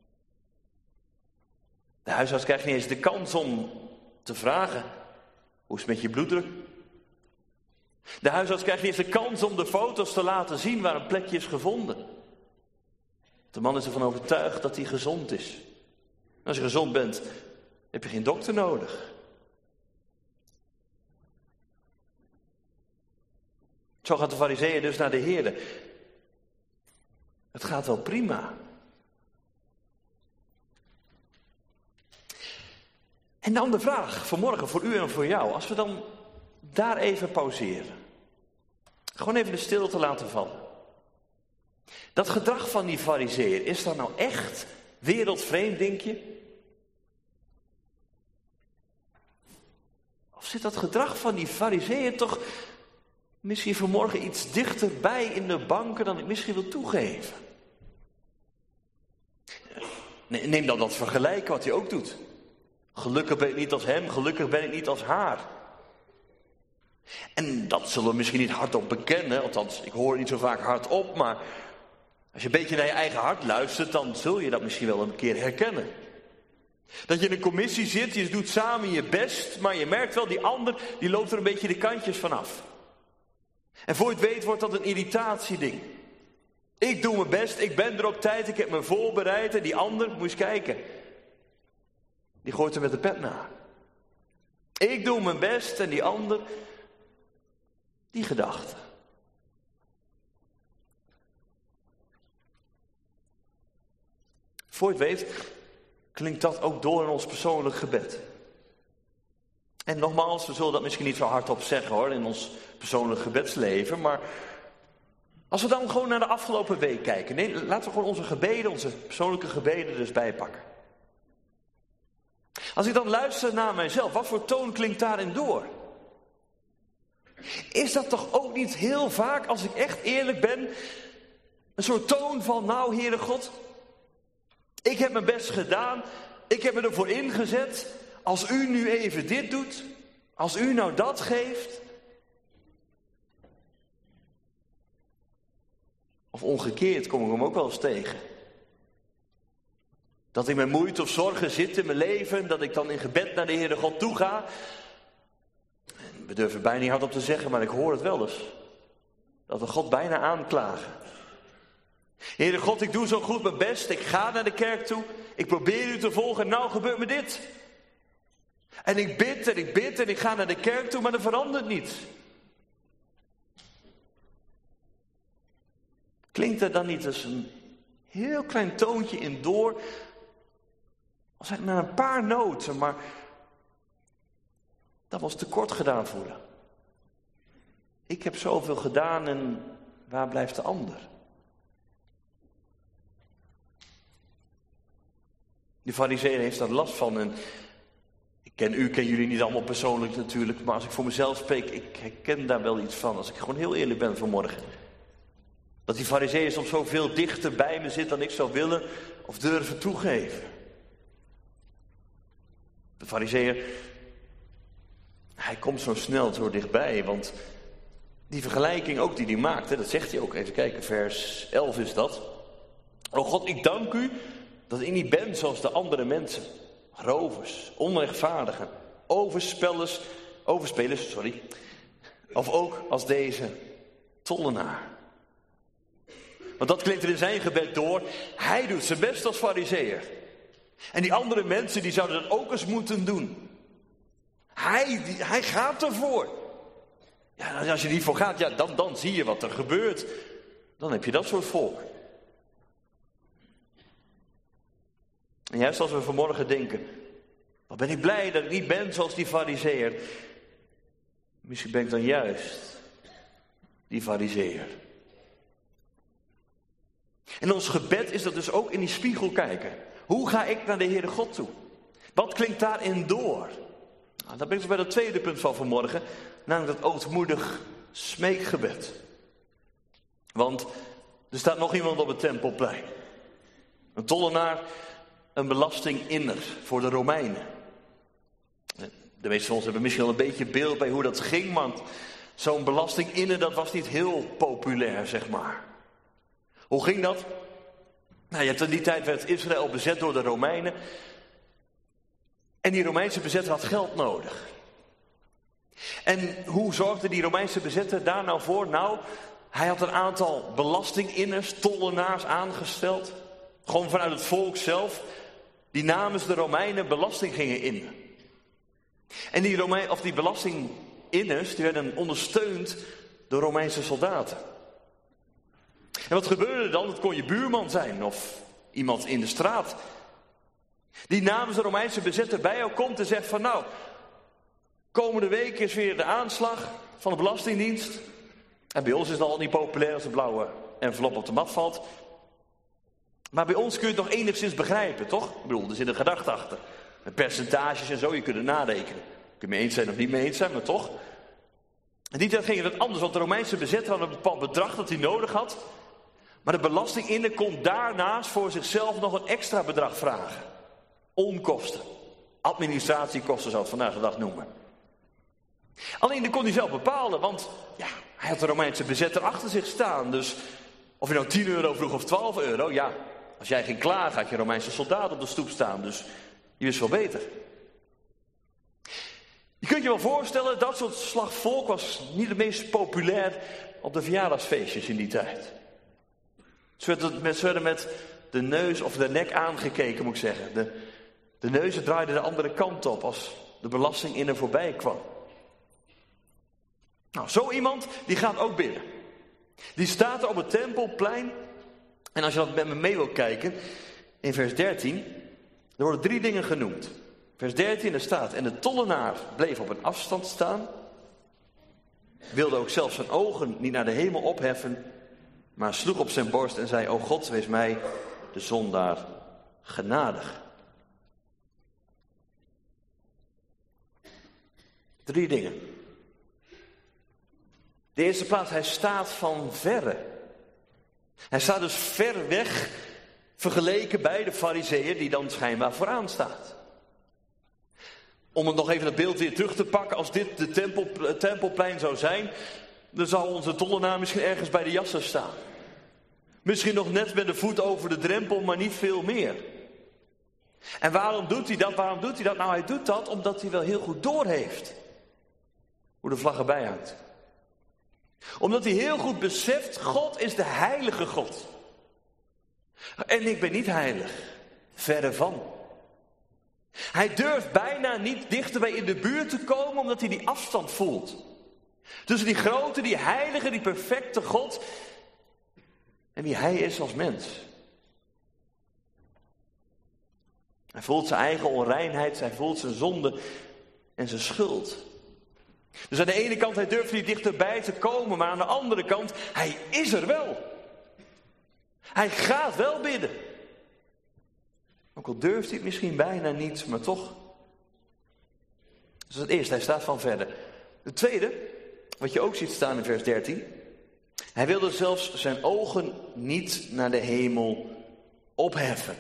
De huisarts krijgt niet eens de kans om te vragen: hoe is het met je bloeddruk? De huisarts krijgt niet eens de kans om de foto's te laten zien waar een plekje is gevonden. De man is ervan overtuigd dat hij gezond is. Als je gezond bent, heb je geen dokter nodig. Zo gaat de farizeeër dus naar de Heere. Het gaat wel prima. En dan de vraag vanmorgen voor u en voor jou. Als we dan daar even pauzeren. Gewoon even de stilte laten vallen. Dat gedrag van die farizeeër, is dat nou echt wereldvreemd, denk je? Of zit dat gedrag van die farizeeër toch misschien vanmorgen iets dichterbij in de banken dan ik misschien wil toegeven? Neem dan dat vergelijken wat hij ook doet. Gelukkig ben ik niet als hem, gelukkig ben ik niet als haar. En dat zullen we misschien niet hardop bekennen, althans ik hoor het niet zo vaak hardop, maar als je een beetje naar je eigen hart luistert, dan zul je dat misschien wel een keer herkennen. Dat je in een commissie zit, je doet samen je best, maar je merkt wel, die ander, die loopt er een beetje de kantjes vanaf. En voor je het weet wordt dat een irritatieding. Ik doe mijn best, ik ben er op tijd, ik heb me voorbereid en die ander, moet je eens kijken. Die gooit er met de pet na. Ik doe mijn best en die ander, die gedachte. Voor je het weet, klinkt dat ook door in ons persoonlijk gebed. En nogmaals, we zullen dat misschien niet zo hardop zeggen hoor, in ons persoonlijk gebedsleven. Maar als we dan gewoon naar de afgelopen week kijken. Nee, laten we gewoon onze gebeden, onze persoonlijke gebeden er dus bijpakken. Als ik dan luister naar mijzelf, wat voor toon klinkt daarin door? Is dat toch ook niet heel vaak, als ik echt eerlijk ben, een soort toon van: nou, Heere God, ik heb mijn best gedaan, ik heb me ervoor ingezet. Als u nu even dit doet, als u nou dat geeft. Of omgekeerd kom ik hem ook wel eens tegen. Dat ik met moeite of zorgen zit in mijn leven, dat ik dan in gebed naar de Heere God toe ga. En we durven het bijna niet hardop te zeggen, maar ik hoor het wel eens. Dat we God bijna aanklagen. Heere God, ik doe zo goed mijn best, ik ga naar de kerk toe, ik probeer u te volgen en nou gebeurt me dit. En ik bid en ik bid en ik ga naar de kerk toe, maar er verandert niets. Klinkt er dan niet als een heel klein toontje in door? Als ik maar een paar noten, maar dat was tekort gedaan voelen. Ik heb zoveel gedaan en waar blijft de ander? De farizeeër heeft daar last van en ik ken u, ken jullie niet allemaal persoonlijk natuurlijk, maar als ik voor mezelf spreek, ik herken daar wel iets van. Als ik gewoon heel eerlijk ben vanmorgen. Dat die farizeeër soms zo veel dichter bij me zit dan ik zou willen of durven toegeven. De farizeeër, hij komt zo snel zo dichtbij, want die vergelijking ook die hij maakt, hè, dat zegt hij ook. Even kijken, vers elf is dat. O God, ik dank u dat ik niet ben zoals de andere mensen. Rovers, onrechtvaardigen, overspellers, overspelers, sorry. Of ook als deze tollenaar. Want dat klinkt er in zijn gebed door. Hij doet zijn best als farizeeër. En die andere mensen die zouden dat ook eens moeten doen. Hij, die, hij gaat ervoor. Ja, als je niet voor gaat, ja, dan, dan zie je wat er gebeurt. Dan heb je dat soort volk. En juist als we vanmorgen denken, wat ben ik blij dat ik niet ben zoals die farizeeër. Misschien ben ik dan juist die farizeeër. En ons gebed is dat dus ook in die spiegel kijken. Hoe ga ik naar de Heere God toe? Wat klinkt daarin door? Nou, dan ben ik bij het tweede punt van vanmorgen, namelijk dat ootmoedig smeekgebed. Want er staat nog iemand op het Tempelplein. Een tollenaar, een belastinginner voor de Romeinen. De meeste van ons hebben misschien wel een beetje beeld bij hoe dat ging, want zo'n belastinginner, dat was niet heel populair, zeg maar. Hoe ging dat? Nou, je hebt in die tijd werd Israël bezet door de Romeinen. En die Romeinse bezetter had geld nodig. En hoe zorgde die Romeinse bezetter daar nou voor? Nou, hij had een aantal belastinginners, tollenaars aangesteld. Gewoon vanuit het volk zelf. Die namens de Romeinen belasting gingen innen. En die, Romein, of die belastinginners die werden ondersteund door Romeinse soldaten. En wat gebeurde dan? Het kon je buurman zijn of iemand in de straat. Die namens de Romeinse bezetter bij jou komt en zegt van nou, komende week is weer de aanslag van de Belastingdienst. En bij ons is het al niet populair als de blauwe envelop op de mat valt. Maar bij ons kun je het nog enigszins begrijpen, toch? Ik bedoel, er zit een gedachte achter. Met percentages en zo, je kunt het narekenen. Kun je mee eens zijn of niet mee eens zijn, maar toch. En die tijd ging het anders, want de Romeinse bezetter had een bepaald bedrag dat hij nodig had. Maar de belastinginner kon daarnaast voor zichzelf nog een extra bedrag vragen. Onkosten. Administratiekosten zou het vandaag de dag noemen. Alleen dat kon hij zelf bepalen, want ja, hij had de Romeinse bezetter achter zich staan. Dus of je nou tien euro vroeg of twaalf euro, ja, als jij ging klagen had je Romeinse soldaten op de stoep staan. Dus je wist wel beter. Je kunt je wel voorstellen, dat soort slag volk was niet het meest populair op de verjaardagsfeestjes in die tijd. Ze werden met, ze werden met de neus of de nek aangekeken, moet ik zeggen. De, de neuzen draaiden de andere kant op als de belastinginner voorbij kwam. Nou, zo iemand, die gaat ook bidden. Die staat er op het Tempelplein. En als je dat met me mee wil kijken, in vers dertien, er worden drie dingen genoemd. Vers dertien, er staat, en de tollenaar bleef op een afstand staan. Wilde ook zelfs zijn ogen niet naar de hemel opheffen, maar sloeg op zijn borst en zei, o God, wees mij, de zondaar, genadig. Drie dingen. De eerste plaats, hij staat van verre. Hij staat dus ver weg, vergeleken bij de farizeeër die dan schijnbaar vooraan staat. Om het nog even het beeld weer terug te pakken, als dit de tempel, het tempelplein zou zijn, dan zou onze tollenaar misschien ergens bij de jassen staan. Misschien nog net met de voet over de drempel, maar niet veel meer. En waarom doet hij dat? Waarom doet hij dat? Nou, hij doet dat omdat hij wel heel goed doorheeft hoe de vlag erbij hangt. Omdat hij heel goed beseft, God is de heilige God. En ik ben niet heilig. Verre van. Hij durft bijna niet dichterbij in de buurt te komen, omdat hij die afstand voelt. Tussen die grote, die heilige, die perfecte God en wie hij is als mens. Hij voelt zijn eigen onreinheid, hij voelt zijn zonde en zijn schuld. Dus aan de ene kant, hij durft niet dichterbij te komen, maar aan de andere kant, hij is er wel. Hij gaat wel bidden. Ook al durft hij het misschien bijna niet, maar toch. Dat is het eerste, hij staat van verder. Het tweede, wat je ook ziet staan in vers dertien. Hij wilde zelfs zijn ogen niet naar de hemel opheffen.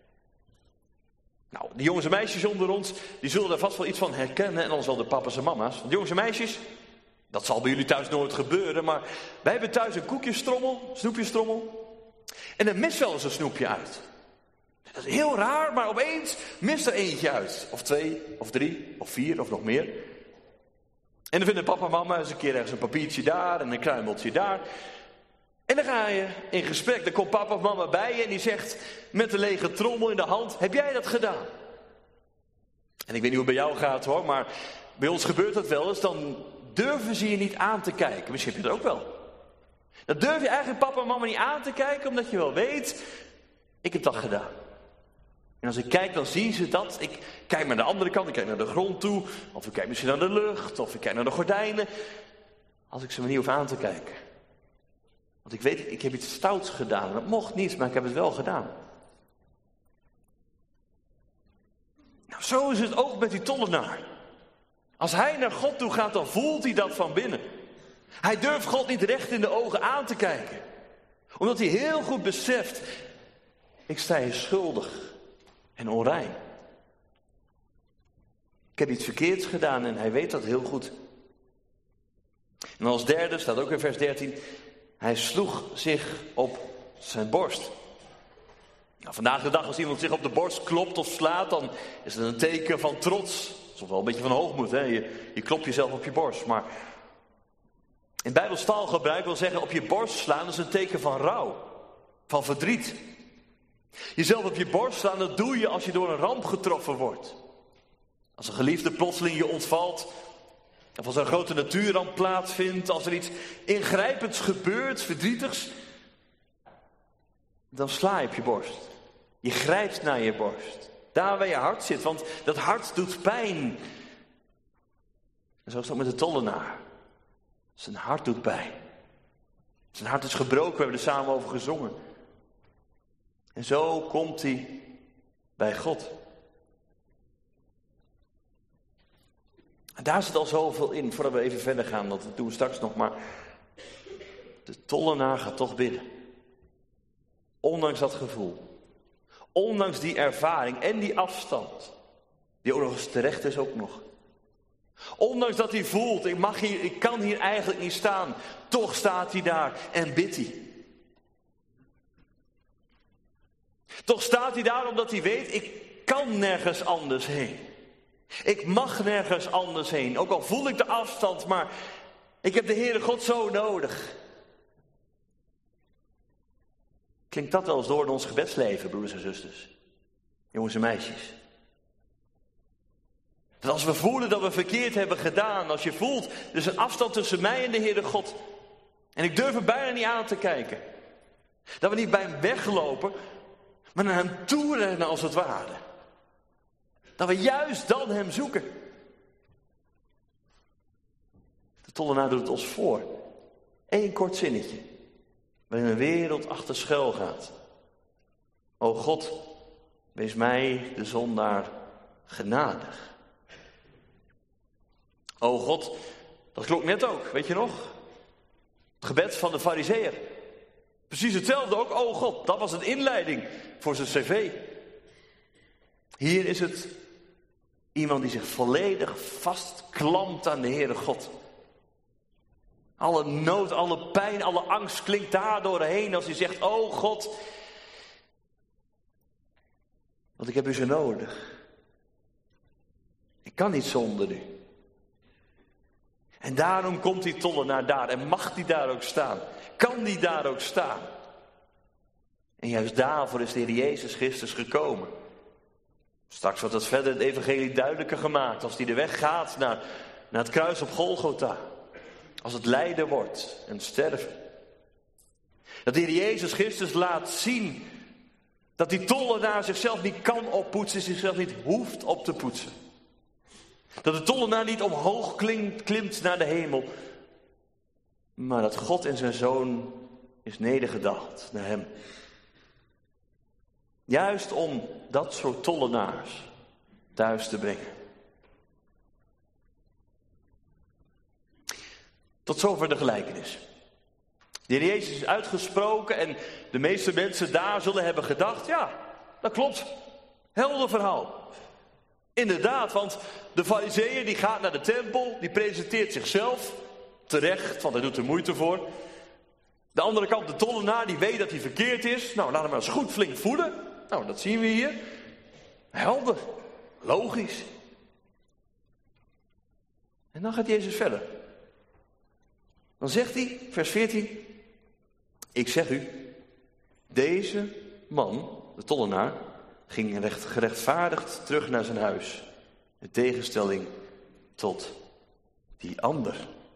Nou, de jongens en meisjes onder ons, die zullen daar vast wel iets van herkennen. En anders wel de papa's en mama's. Want jongens en meisjes, dat zal bij jullie thuis nooit gebeuren. Maar wij hebben thuis een koekjestrommel, snoepjestrommel. En er mist wel eens een snoepje uit. Dat is heel raar, maar opeens mist er eentje uit. Of twee, of drie, of vier, of nog meer. En dan vinden papa en mama eens een keer ergens een papiertje daar en een kruimeltje daar. En dan ga je in gesprek, dan komt papa of mama bij je en die zegt met de lege trommel in de hand, heb jij dat gedaan? En ik weet niet hoe het bij jou gaat hoor, maar bij ons gebeurt dat wel eens, dan durven ze je niet aan te kijken. Misschien heb je dat ook wel. Dan durf je eigenlijk papa en mama niet aan te kijken, omdat je wel weet, ik heb dat gedaan. En als ik kijk, dan zien ze dat. Ik kijk naar de andere kant, ik kijk naar de grond toe. Of ik kijk misschien naar de lucht, of ik kijk naar de gordijnen. Als ik ze maar niet hoef aan te kijken. Want ik weet, ik heb iets stouts gedaan. Dat mocht niet, maar ik heb het wel gedaan. Nou, zo is het ook met die tollenaar. Als hij naar God toe gaat, dan voelt hij dat van binnen. Hij durft God niet recht in de ogen aan te kijken. Omdat hij heel goed beseft, ik sta hier schuldig en onrein. Ik heb iets verkeerds gedaan en hij weet dat heel goed. En als derde, staat ook in vers dertien, hij sloeg zich op zijn borst. Nou, vandaag de dag als iemand zich op de borst klopt of slaat, dan is het een teken van trots. Soms wel een beetje van hoogmoed, hè? Je, je klopt jezelf op je borst. Maar in Bijbels taalgebruik wil zeggen op je borst slaan is een teken van rouw, van verdriet. Jezelf op je borst slaan, dat doe je als je door een ramp getroffen wordt. Als een geliefde plotseling je ontvalt, of als er een grote natuurramp plaatsvindt, als er iets ingrijpends gebeurt, verdrietigs, dan sla je op je borst. Je grijpt naar je borst. Daar waar je hart zit, want dat hart doet pijn. En zo is het ook met de tollenaar. Zijn hart doet pijn. Zijn hart is gebroken, we hebben er samen over gezongen. En zo komt hij bij God. En daar zit al zoveel in, voordat we even verder gaan, dat doen we straks nog, maar de tollenaar gaat toch bidden. Ondanks dat gevoel. Ondanks die ervaring en die afstand. Die ook nog eens terecht is ook nog. Ondanks dat hij voelt, ik, mag hier, ik kan hier eigenlijk niet staan. Toch staat hij daar en bidt hij. Toch staat hij daar omdat hij weet, ik kan nergens anders heen. Ik mag nergens anders heen. Ook al voel ik de afstand, maar ik heb de Heere God zo nodig. Klinkt dat wel eens door in ons gebedsleven, broeders en zusters? Jongens en meisjes. Dat als we voelen dat we verkeerd hebben gedaan, als je voelt, er is een afstand tussen mij en de Heere God. En ik durf er bijna niet aan te kijken. Dat we niet bij hem weglopen, maar naar hem toe rennen als het ware. Dat we juist dan hem zoeken. De tollenaar doet het ons voor. Eén kort zinnetje. Waarin een wereld achter schuil gaat. O God, wees mij de zondaar genadig. O God, dat klonk net ook, weet je nog? Het gebed van de Farizeeër. Precies hetzelfde ook, o God, dat was een inleiding voor zijn cv. Hier is het iemand die zich volledig vastklampt aan de Heere God. Alle nood, alle pijn, alle angst klinkt daar doorheen als hij zegt, o God, Want ik heb u zo nodig. Ik kan niet zonder u. En daarom komt die tollenaar daar en mag die daar ook staan. Kan die daar ook staan. En juist daarvoor is de Heer Jezus Christus gekomen. Straks wordt het verder het evangelie duidelijker gemaakt als die de weg gaat naar, naar het kruis op Golgotha. Als het lijden wordt en sterven. Dat de Heer Jezus Christus laat zien dat die tollenaar zichzelf niet kan oppoetsen, zichzelf niet hoeft op te poetsen. Dat de tollenaar niet omhoog klimt, klimt naar de hemel, maar dat God en zijn Zoon is nedergedaald naar hem. Juist om dat soort tollenaars thuis te brengen. Tot zover de gelijkenis. De Heer Jezus is uitgesproken en de meeste mensen daar zullen hebben gedacht, ja, dat klopt. Helder verhaal. Inderdaad, want de farizeeër die gaat naar de tempel, die presenteert zichzelf, terecht, want hij doet er moeite voor. De andere kant, de tollenaar, die weet dat hij verkeerd is. Nou, laat hem maar eens goed flink voeden. Nou, dat zien we hier. Helder, logisch. En dan gaat Jezus verder. Dan zegt hij, vers veertien, ik zeg u, deze man, de tollenaar, ging recht, gerechtvaardigd terug naar zijn huis. In tegenstelling tot die ander.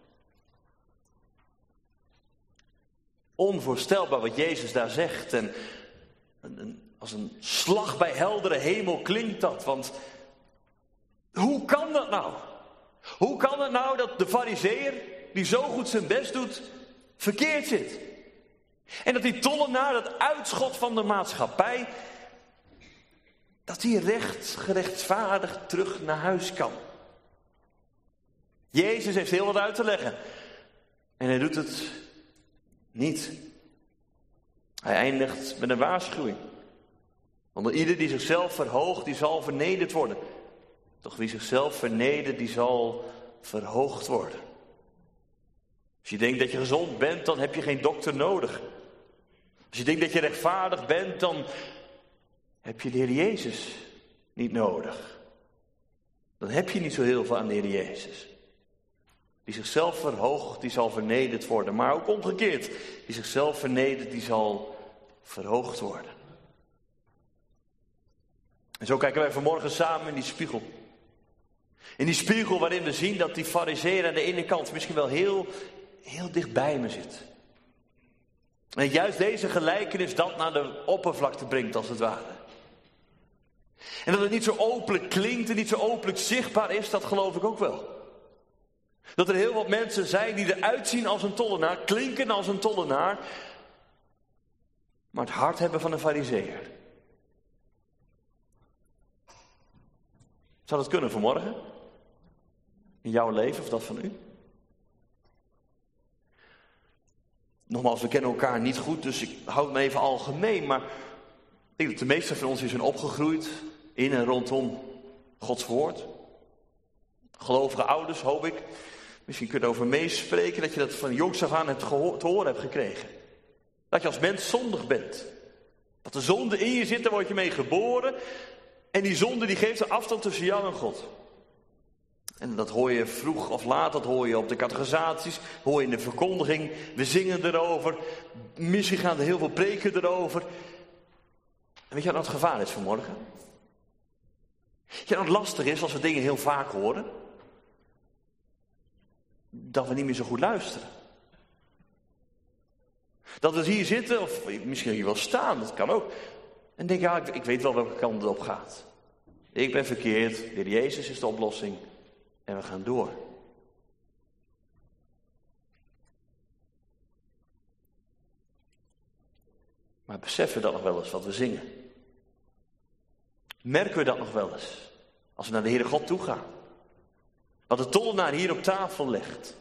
Onvoorstelbaar wat Jezus daar zegt. En een, een, als een slag bij heldere hemel klinkt dat. Want hoe kan dat nou? Hoe kan het nou dat de farizeeër, die zo goed zijn best doet, verkeerd zit? En dat die tollenaar, dat uitschot van de maatschappij, dat hij recht gerechtvaardigd terug naar huis kan. Jezus heeft heel wat uit te leggen. En hij doet het niet. Hij eindigt met een waarschuwing. Want ieder die zichzelf verhoogt, die zal vernederd worden. Doch wie zichzelf vernedert, die zal verhoogd worden. Als je denkt dat je gezond bent, dan heb je geen dokter nodig. Als je denkt dat je rechtvaardig bent, dan heb je de Heer Jezus niet nodig. Dan heb je niet zo heel veel aan de Heer Jezus. Die zichzelf verhoogt, die zal vernederd worden. Maar ook omgekeerd, die zichzelf vernedert, die zal verhoogd worden. En zo kijken wij vanmorgen samen in die spiegel. In die spiegel waarin we zien dat die farizeeër aan de ene kant misschien wel heel, heel dicht bij me zit. En juist deze gelijkenis dat naar de oppervlakte brengt als het ware. En dat het niet zo openlijk klinkt en niet zo openlijk zichtbaar is, dat geloof ik ook wel. Dat er heel wat mensen zijn die eruit zien als een tollenaar, klinken als een tollenaar, maar het hart hebben van een farizeeër. Zou dat kunnen vanmorgen? In jouw leven of dat van u? Nogmaals, we kennen elkaar niet goed, dus ik houd me even algemeen. Maar ik denk dat de meesten van ons hier zijn opgegroeid in en rondom Gods woord. Gelovige ouders, hoop ik. Misschien kun je over meespreken dat je dat van jongs af aan hebt gehoor, te horen hebt gekregen. Dat je als mens zondig bent. Dat de zonde in je zit, daar word je mee geboren. En die zonde die geeft een afstand tussen jou en God. En dat hoor je vroeg of laat, dat hoor je op de catechisaties, hoor je in de verkondiging. We zingen erover, misschien gaan er heel veel preken erover. En weet je wat nou het gevaar is vanmorgen? Weet je wat nou lastig is als we dingen heel vaak horen? Dat we niet meer zo goed luisteren. Dat we hier zitten, of misschien hier wel staan, dat kan ook. En denk, ja, ik, ik weet wel welke kant het op gaat. Ik ben verkeerd, de Heer Jezus is de oplossing. En we gaan door. Maar beseffen we dat nog wel eens, wat we zingen? Merken we dat nog wel eens? Als we naar de Heere God toe gaan. Wat de tollenaar hier op tafel legt.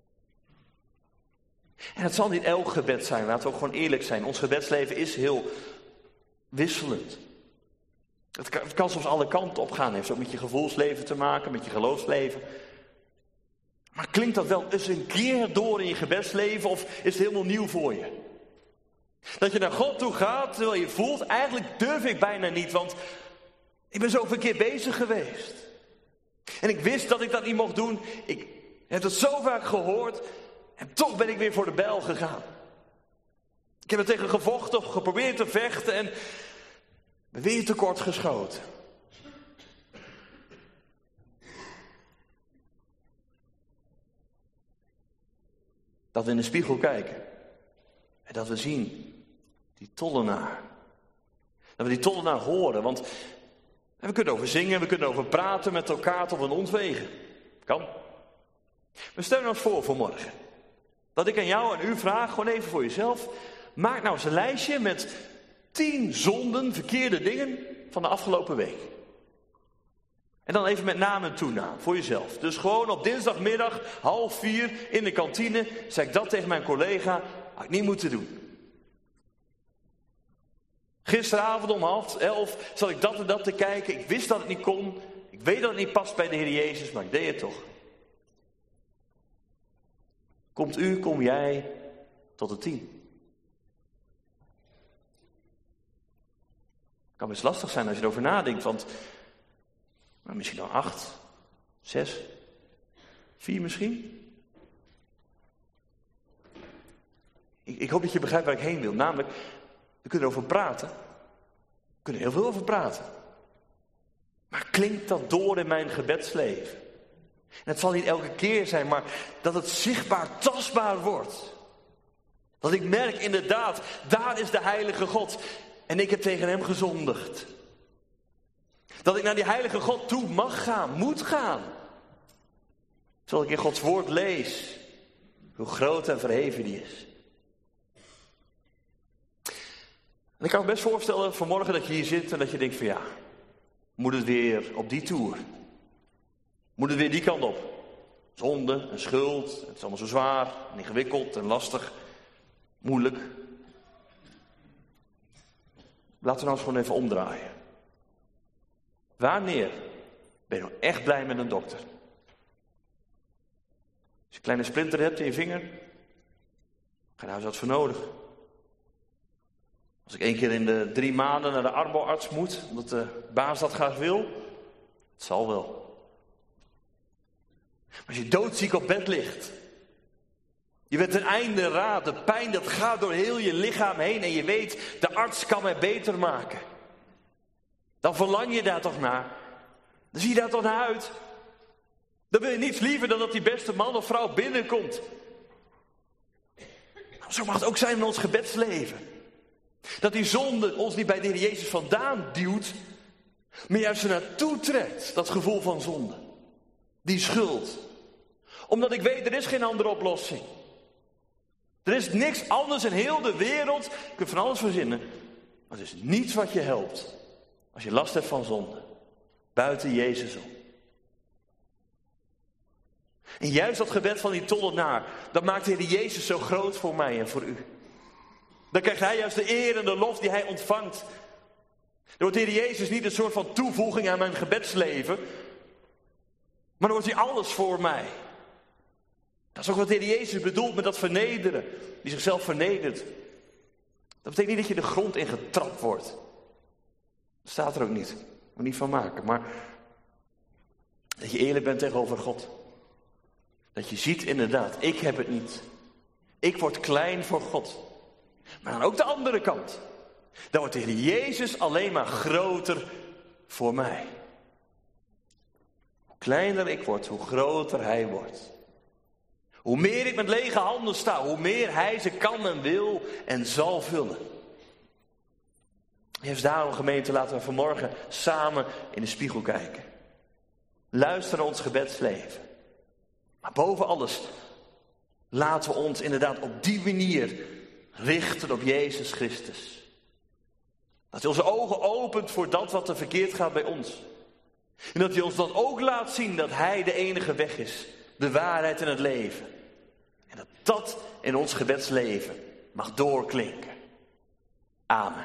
En het zal niet elk gebed zijn, laten we ook gewoon eerlijk zijn. Ons gebedsleven is heel wisselend. Het kan, het kan soms alle kanten op gaan. Het heeft ook met je gevoelsleven te maken, met je geloofsleven. Maar klinkt dat wel eens een keer door in je gebedsleven of is het helemaal nieuw voor je? Dat je naar God toe gaat terwijl je voelt, eigenlijk durf ik bijna niet, want Ik ben zoveel keer bezig geweest. En ik wist dat ik dat niet mocht doen. Ik heb het zo vaak gehoord. En toch ben ik weer voor de bijl gegaan. Ik heb er tegen gevochten of geprobeerd te vechten en ben weer tekort geschoten. Dat we in de spiegel kijken. En dat we zien, die tollenaar. Dat we die tollenaar horen, want we kunnen over zingen, we kunnen over praten met elkaar tot een ontwegen. Kan. We stellen ons voor voor morgen. Dat ik aan jou en u vraag, gewoon even voor jezelf. Maak nou eens een lijstje met tien zonden, verkeerde dingen van de afgelopen week. En dan even met naam en toenaam, voor jezelf. Dus gewoon op dinsdagmiddag, half vier, in de kantine, zei ik dat tegen mijn collega, had ik niet moeten doen. Gisteravond om half elf zat ik dat en dat te kijken. Ik wist dat het niet kon. Ik weet dat het niet past bij de Heer Jezus, maar ik deed het toch. Komt u, kom jij tot de tien. Het kan best lastig zijn als je erover nadenkt, want maar misschien dan acht, zes, vier misschien. Ik, ik hoop dat je begrijpt waar ik heen wil. Namelijk, we kunnen erover praten. We kunnen heel veel over praten. Maar klinkt dat door in mijn gebedsleven? En het zal niet elke keer zijn, maar dat het zichtbaar, tastbaar wordt. Dat ik merk inderdaad, daar is de heilige God. En ik heb tegen hem gezondigd. Dat ik naar die heilige God toe mag gaan, moet gaan. Terwijl ik in Gods woord lees hoe groot en verheven die is. En ik kan me best voorstellen vanmorgen dat je hier zit en dat je denkt van ja, moet het weer op die toer? Moet het weer die kant op? Zonde en schuld, het is allemaal zo zwaar en ingewikkeld en lastig, moeilijk. Laten we nou eens gewoon even omdraaien. Wanneer ben je nou echt blij met een dokter? Als je een kleine splinter hebt in je vinger, geen huisarts voor nodig. Als ik één keer in de drie maanden naar de arboarts moet, omdat de baas dat graag wil, het zal wel. Maar als je doodziek op bed ligt, je bent ten einde raad, de pijn dat gaat door heel je lichaam heen en je weet, de arts kan mij beter maken. Dan verlang je daar toch naar. Dan zie je daar toch naar uit. Dan wil je niets liever dan dat die beste man of vrouw binnenkomt. Nou, zo mag het ook zijn in ons gebedsleven. Dat die zonde ons niet bij de Heer Jezus vandaan duwt, maar juist er naartoe trekt, dat gevoel van zonde. Die schuld. Omdat ik weet, er is geen andere oplossing. Er is niks anders in heel de wereld. Je kunt van alles verzinnen. Maar er is niets wat je helpt. Als je last hebt van zonde. Buiten Jezus om. En juist dat gebed van die tollenaar. Dat maakt de Heer Jezus zo groot voor mij en voor u. Dan krijgt hij juist de eer en de lof die hij ontvangt. Dan wordt de Heer Jezus niet een soort van toevoeging aan mijn gebedsleven. Maar dan wordt hij alles voor mij. Dat is ook wat de Heer Jezus bedoelt met dat vernederen. Die zichzelf vernedert. Dat betekent niet dat je de grond in getrapt wordt. Dat staat er ook niet. Moet niet van maken. Maar dat je eerlijk bent tegenover God. Dat je ziet inderdaad, ik heb het niet. Ik word klein voor God. Maar aan ook de andere kant. Dan wordt de Heer Jezus alleen maar groter voor mij. Hoe kleiner ik word, hoe groter Hij wordt. Hoe meer ik met lege handen sta, hoe meer Hij ze kan en wil en zal vullen. Juist daarom, gemeente, laten we vanmorgen samen in de spiegel kijken. Luister naar ons gebedsleven. Maar boven alles, laten we ons inderdaad op die manier richten op Jezus Christus. Dat hij onze ogen opent voor dat wat er verkeerd gaat bij ons. En dat hij ons dan ook laat zien dat Hij de enige weg is. De waarheid en het leven. En dat dat in ons gebedsleven mag doorklinken. Amen.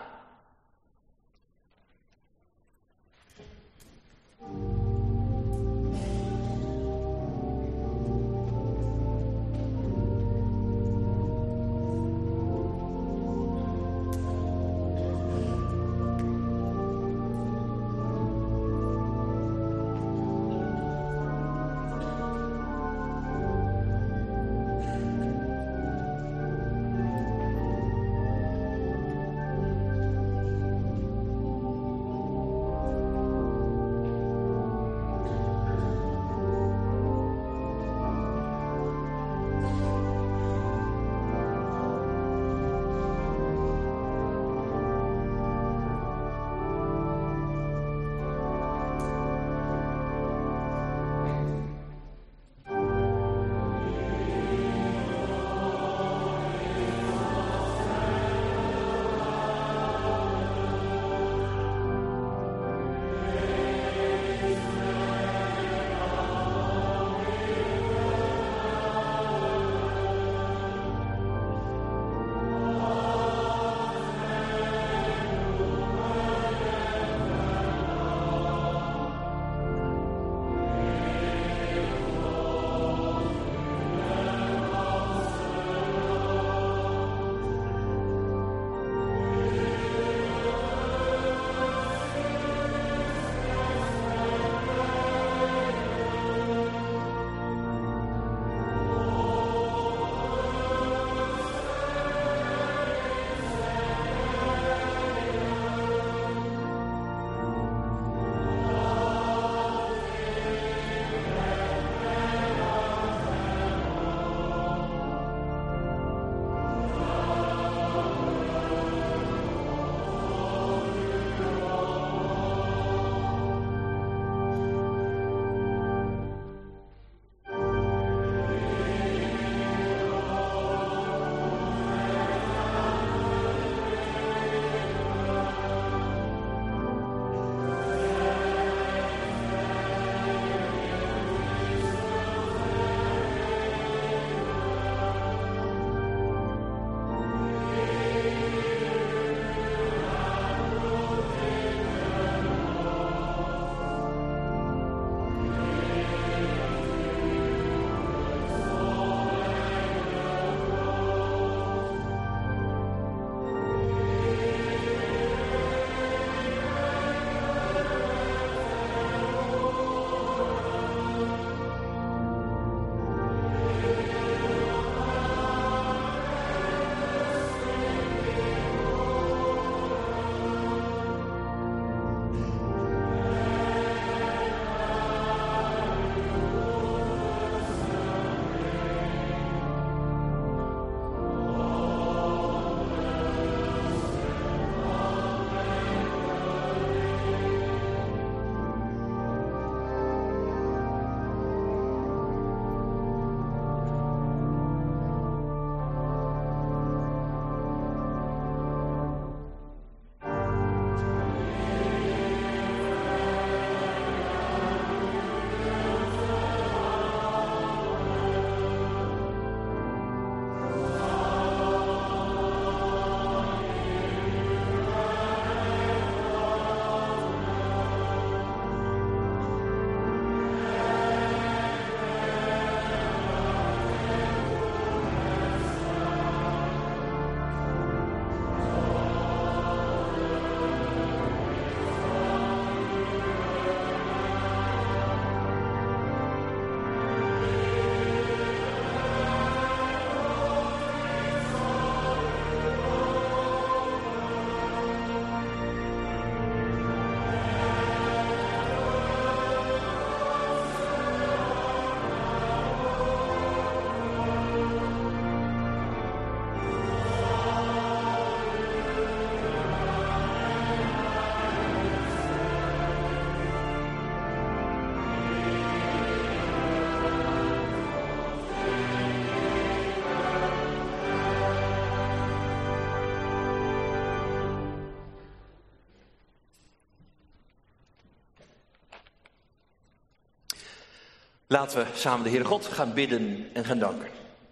Laten we samen de Heere God gaan bidden en gaan danken.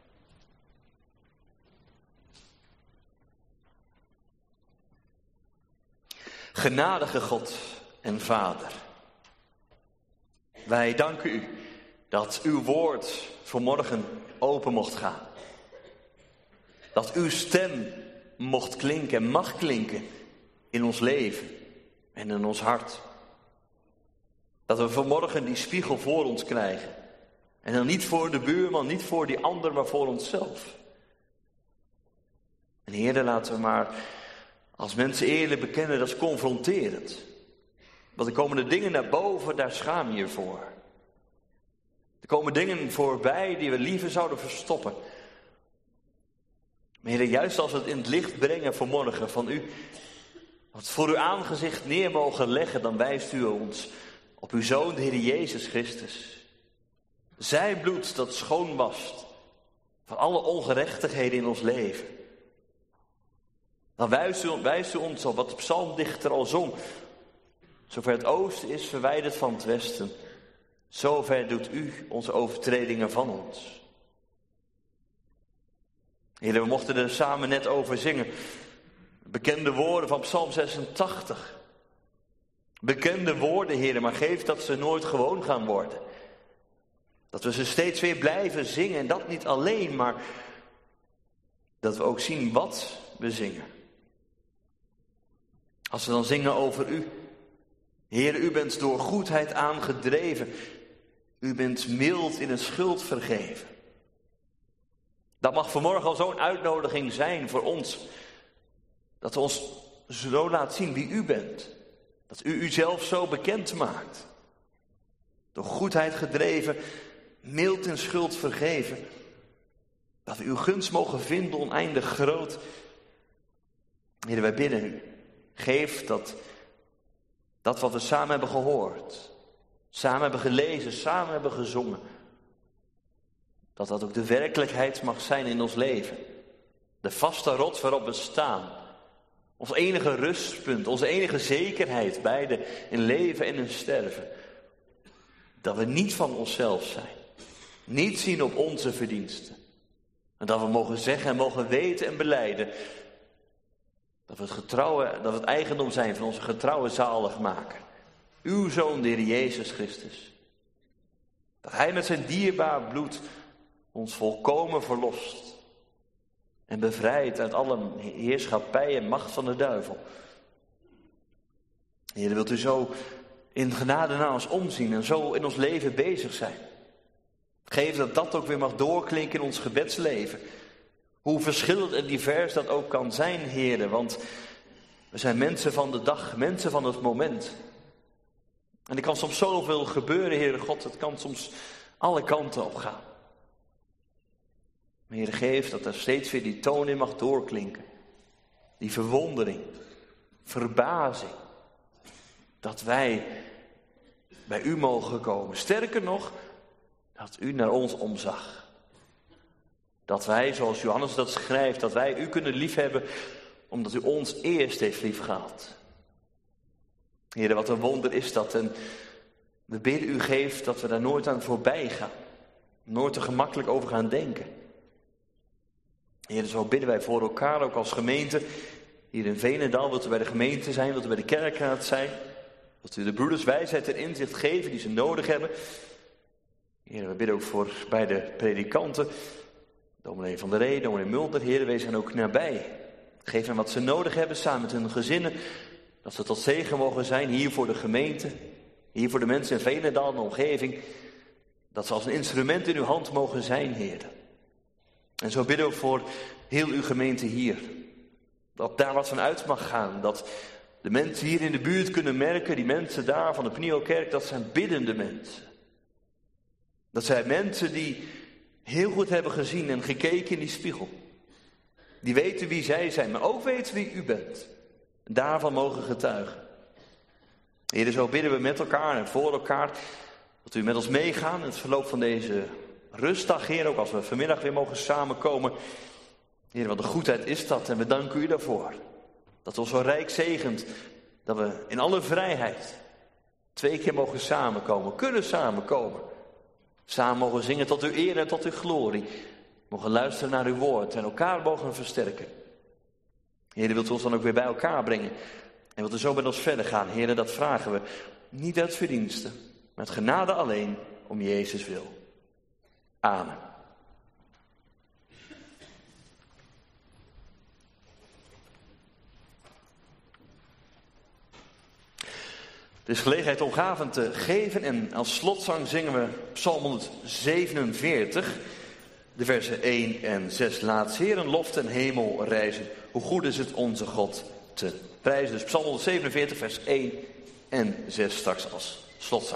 Genadige God en Vader, wij danken u dat uw woord vanmorgen open mocht gaan. Dat uw stem mocht klinken en mag klinken in ons leven en in ons hart. Dat we vanmorgen die spiegel voor ons krijgen. En dan niet voor de buurman, niet voor die ander, maar voor onszelf. En Heer, laten we maar als mensen eerlijk bekennen, dat is confronterend. Want er komen de dingen naar boven, daar schaam je je voor. Er komen dingen voorbij die we liever zouden verstoppen. Maar Heer, juist als we het in het licht brengen vanmorgen van u, wat voor uw aangezicht neer mogen leggen, dan wijst u ons op uw Zoon, de Heer Jezus Christus. Zijn bloed dat schoon wast van alle ongerechtigheden in ons leven. Dan wijst u, wijst u ons op wat de psalmdichter al zong. Zover het oosten is verwijderd van het westen, zover doet u onze overtredingen van ons. Heer, we mochten er samen net over zingen. Bekende woorden van Psalm zesentachtig. Bekende woorden, Heer, maar geef dat ze nooit gewoon gaan worden. Dat we ze steeds weer blijven zingen. En dat niet alleen, maar dat we ook zien wat we zingen. Als we dan zingen over u. Heer, u bent door goedheid aangedreven. U bent mild in een schuld vergeven. Dat mag vanmorgen al zo'n uitnodiging zijn voor ons. Dat we ons zo laat zien wie u bent. Dat u uzelf zo bekend maakt. Door goedheid gedreven, mild in schuld vergeven. Dat we uw gunst mogen vinden oneindig groot. Heer, wij bidden u. Geef dat, dat wat we samen hebben gehoord. Samen hebben gelezen, samen hebben gezongen. Dat dat ook de werkelijkheid mag zijn in ons leven. De vaste rots waarop we staan. Ons enige rustpunt, onze enige zekerheid, beide in leven en in sterven. Dat we niet van onszelf zijn. Niet zien op onze verdiensten. En dat we mogen zeggen en mogen weten en belijden. Dat we het getrouwe, dat we het eigendom zijn van onze getrouwe zaligmaker. Uw Zoon, de Heer Jezus Christus. Dat Hij met zijn dierbaar bloed ons volkomen verlost. En bevrijdt uit alle heerschappij en macht van de duivel. Heer, wilt u zo in genade naar ons omzien en zo in ons leven bezig zijn. Geef dat dat ook weer mag doorklinken in ons gebedsleven. Hoe verschillend en divers dat ook kan zijn, Heer. Want we zijn mensen van de dag, mensen van het moment. En er kan soms zoveel gebeuren, Heere God. Het kan soms alle kanten op gaan. Maar Heer, geef dat er steeds weer die toon in mag doorklinken. Die verwondering, verbazing. Dat wij bij u mogen komen. Sterker nog, dat u naar ons omzag. Dat wij, zoals Johannes dat schrijft, dat wij u kunnen liefhebben, omdat u ons eerst heeft liefgehad. Heer, wat een wonder is dat. En we bidden u geeft dat we daar nooit aan voorbij gaan. Nooit te gemakkelijk over gaan denken. Heer, zo bidden wij voor elkaar, ook als gemeente. Hier in Veenendaal, wilt u bij de gemeente zijn, wilt u bij de kerkraad zijn. Wilt u de broeders wijsheid en inzicht geven die ze nodig hebben. Heer, we bidden ook voor bij de predikanten. Dominee van der Ree, dominee Mulder, Heer, wees hen ook nabij. Geef hen wat ze nodig hebben, samen met hun gezinnen. Dat ze tot zegen mogen zijn, hier voor de gemeente. Hier voor de mensen in Veenendaal en de omgeving. Dat ze als een instrument in uw hand mogen zijn, Heer. En zo bidden we voor heel uw gemeente hier. Dat daar wat van uit mag gaan. Dat de mensen hier in de buurt kunnen merken, die mensen daar van de Pneukerk, dat zijn biddende mensen. Dat zijn mensen die heel goed hebben gezien en gekeken in die spiegel. Die weten wie zij zijn, maar ook weten wie u bent. En daarvan mogen getuigen. Heer, zo bidden we met elkaar en voor elkaar. Dat u met ons meegaan in het verloop van deze rustdag, Heer. Ook als we vanmiddag weer mogen samenkomen. Heer, wat een goedheid is dat en we danken u daarvoor. Dat u ons zo rijk zegent. Dat we in alle vrijheid twee keer mogen samenkomen. Kunnen samenkomen. samen mogen zingen tot uw eer en tot uw glorie. Mogen luisteren naar uw woord en elkaar mogen versterken. Heer, wilt u ons dan ook weer bij elkaar brengen. En wilt u zo met ons verder gaan. Heer, dat vragen we niet uit verdiensten, maar uit genade alleen om Jezus wil. Amen. Het is gelegenheid om gaven te geven en als slotzang zingen we Psalm honderdzevenenveertig, de versen één en zes. Laat Heeren lof ten hemel reizen, hoe goed is het onze God te prijzen. Dus Psalm honderdzevenenveertig, vers één en zes straks als slotzang.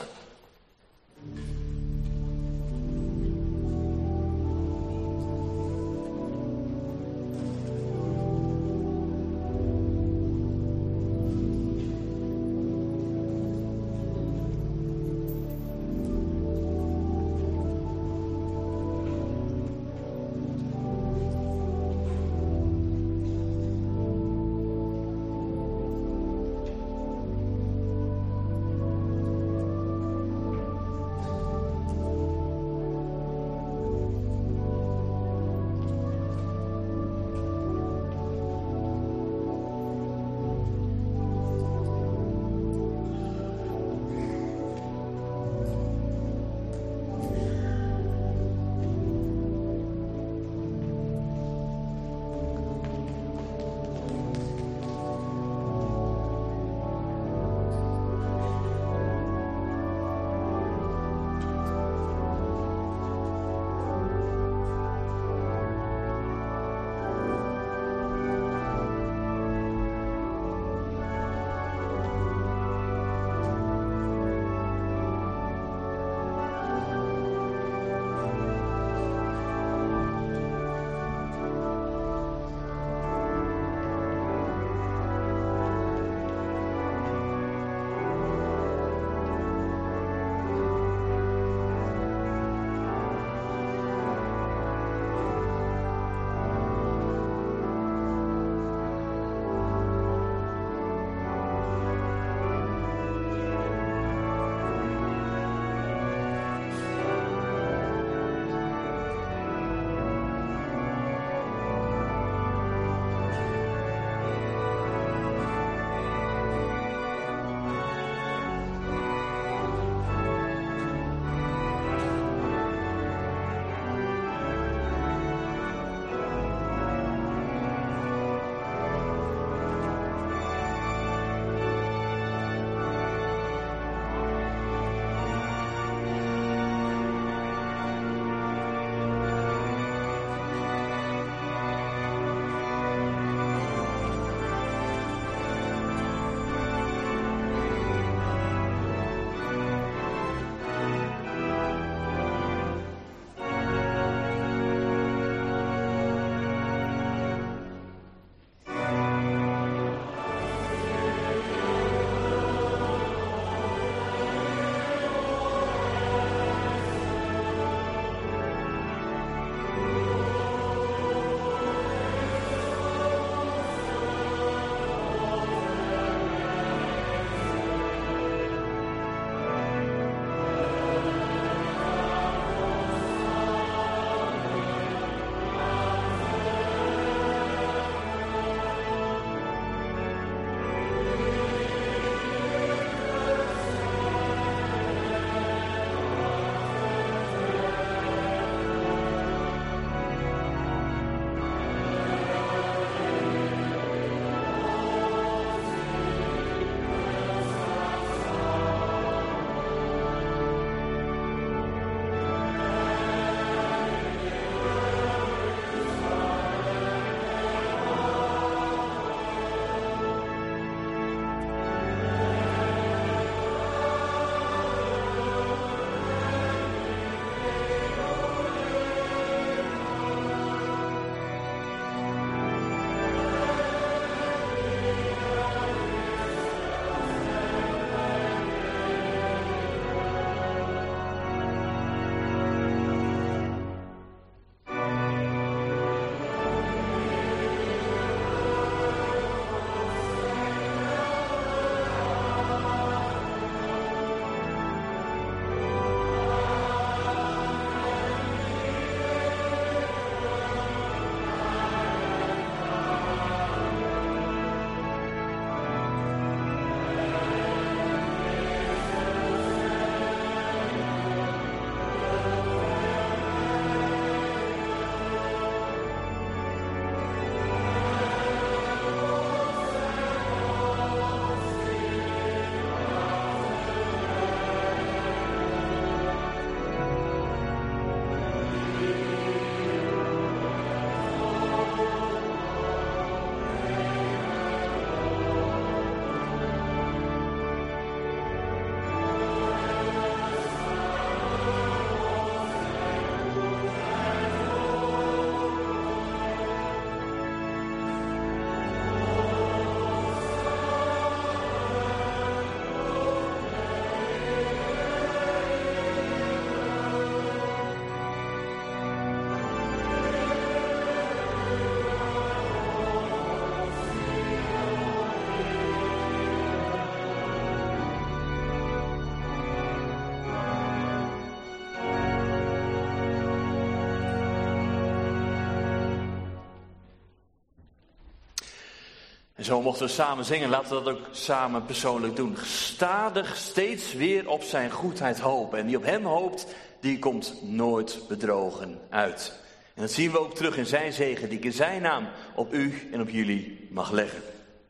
zo mochten we samen zingen. Laten we dat ook samen persoonlijk doen. Gestadig steeds weer op zijn goedheid hopen. En die op hem hoopt, die komt nooit bedrogen uit. En dat zien we ook terug in zijn zegen, die ik in zijn naam op u en op jullie mag leggen.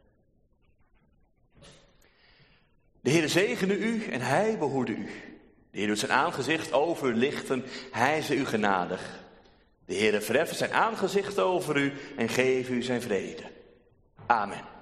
De Heer zegene u en hij behoede u. De Heer doet zijn aangezicht over u lichten, hij zij u genadig. De Heer verheft zijn aangezicht over u en geeft u zijn vrede. Amen.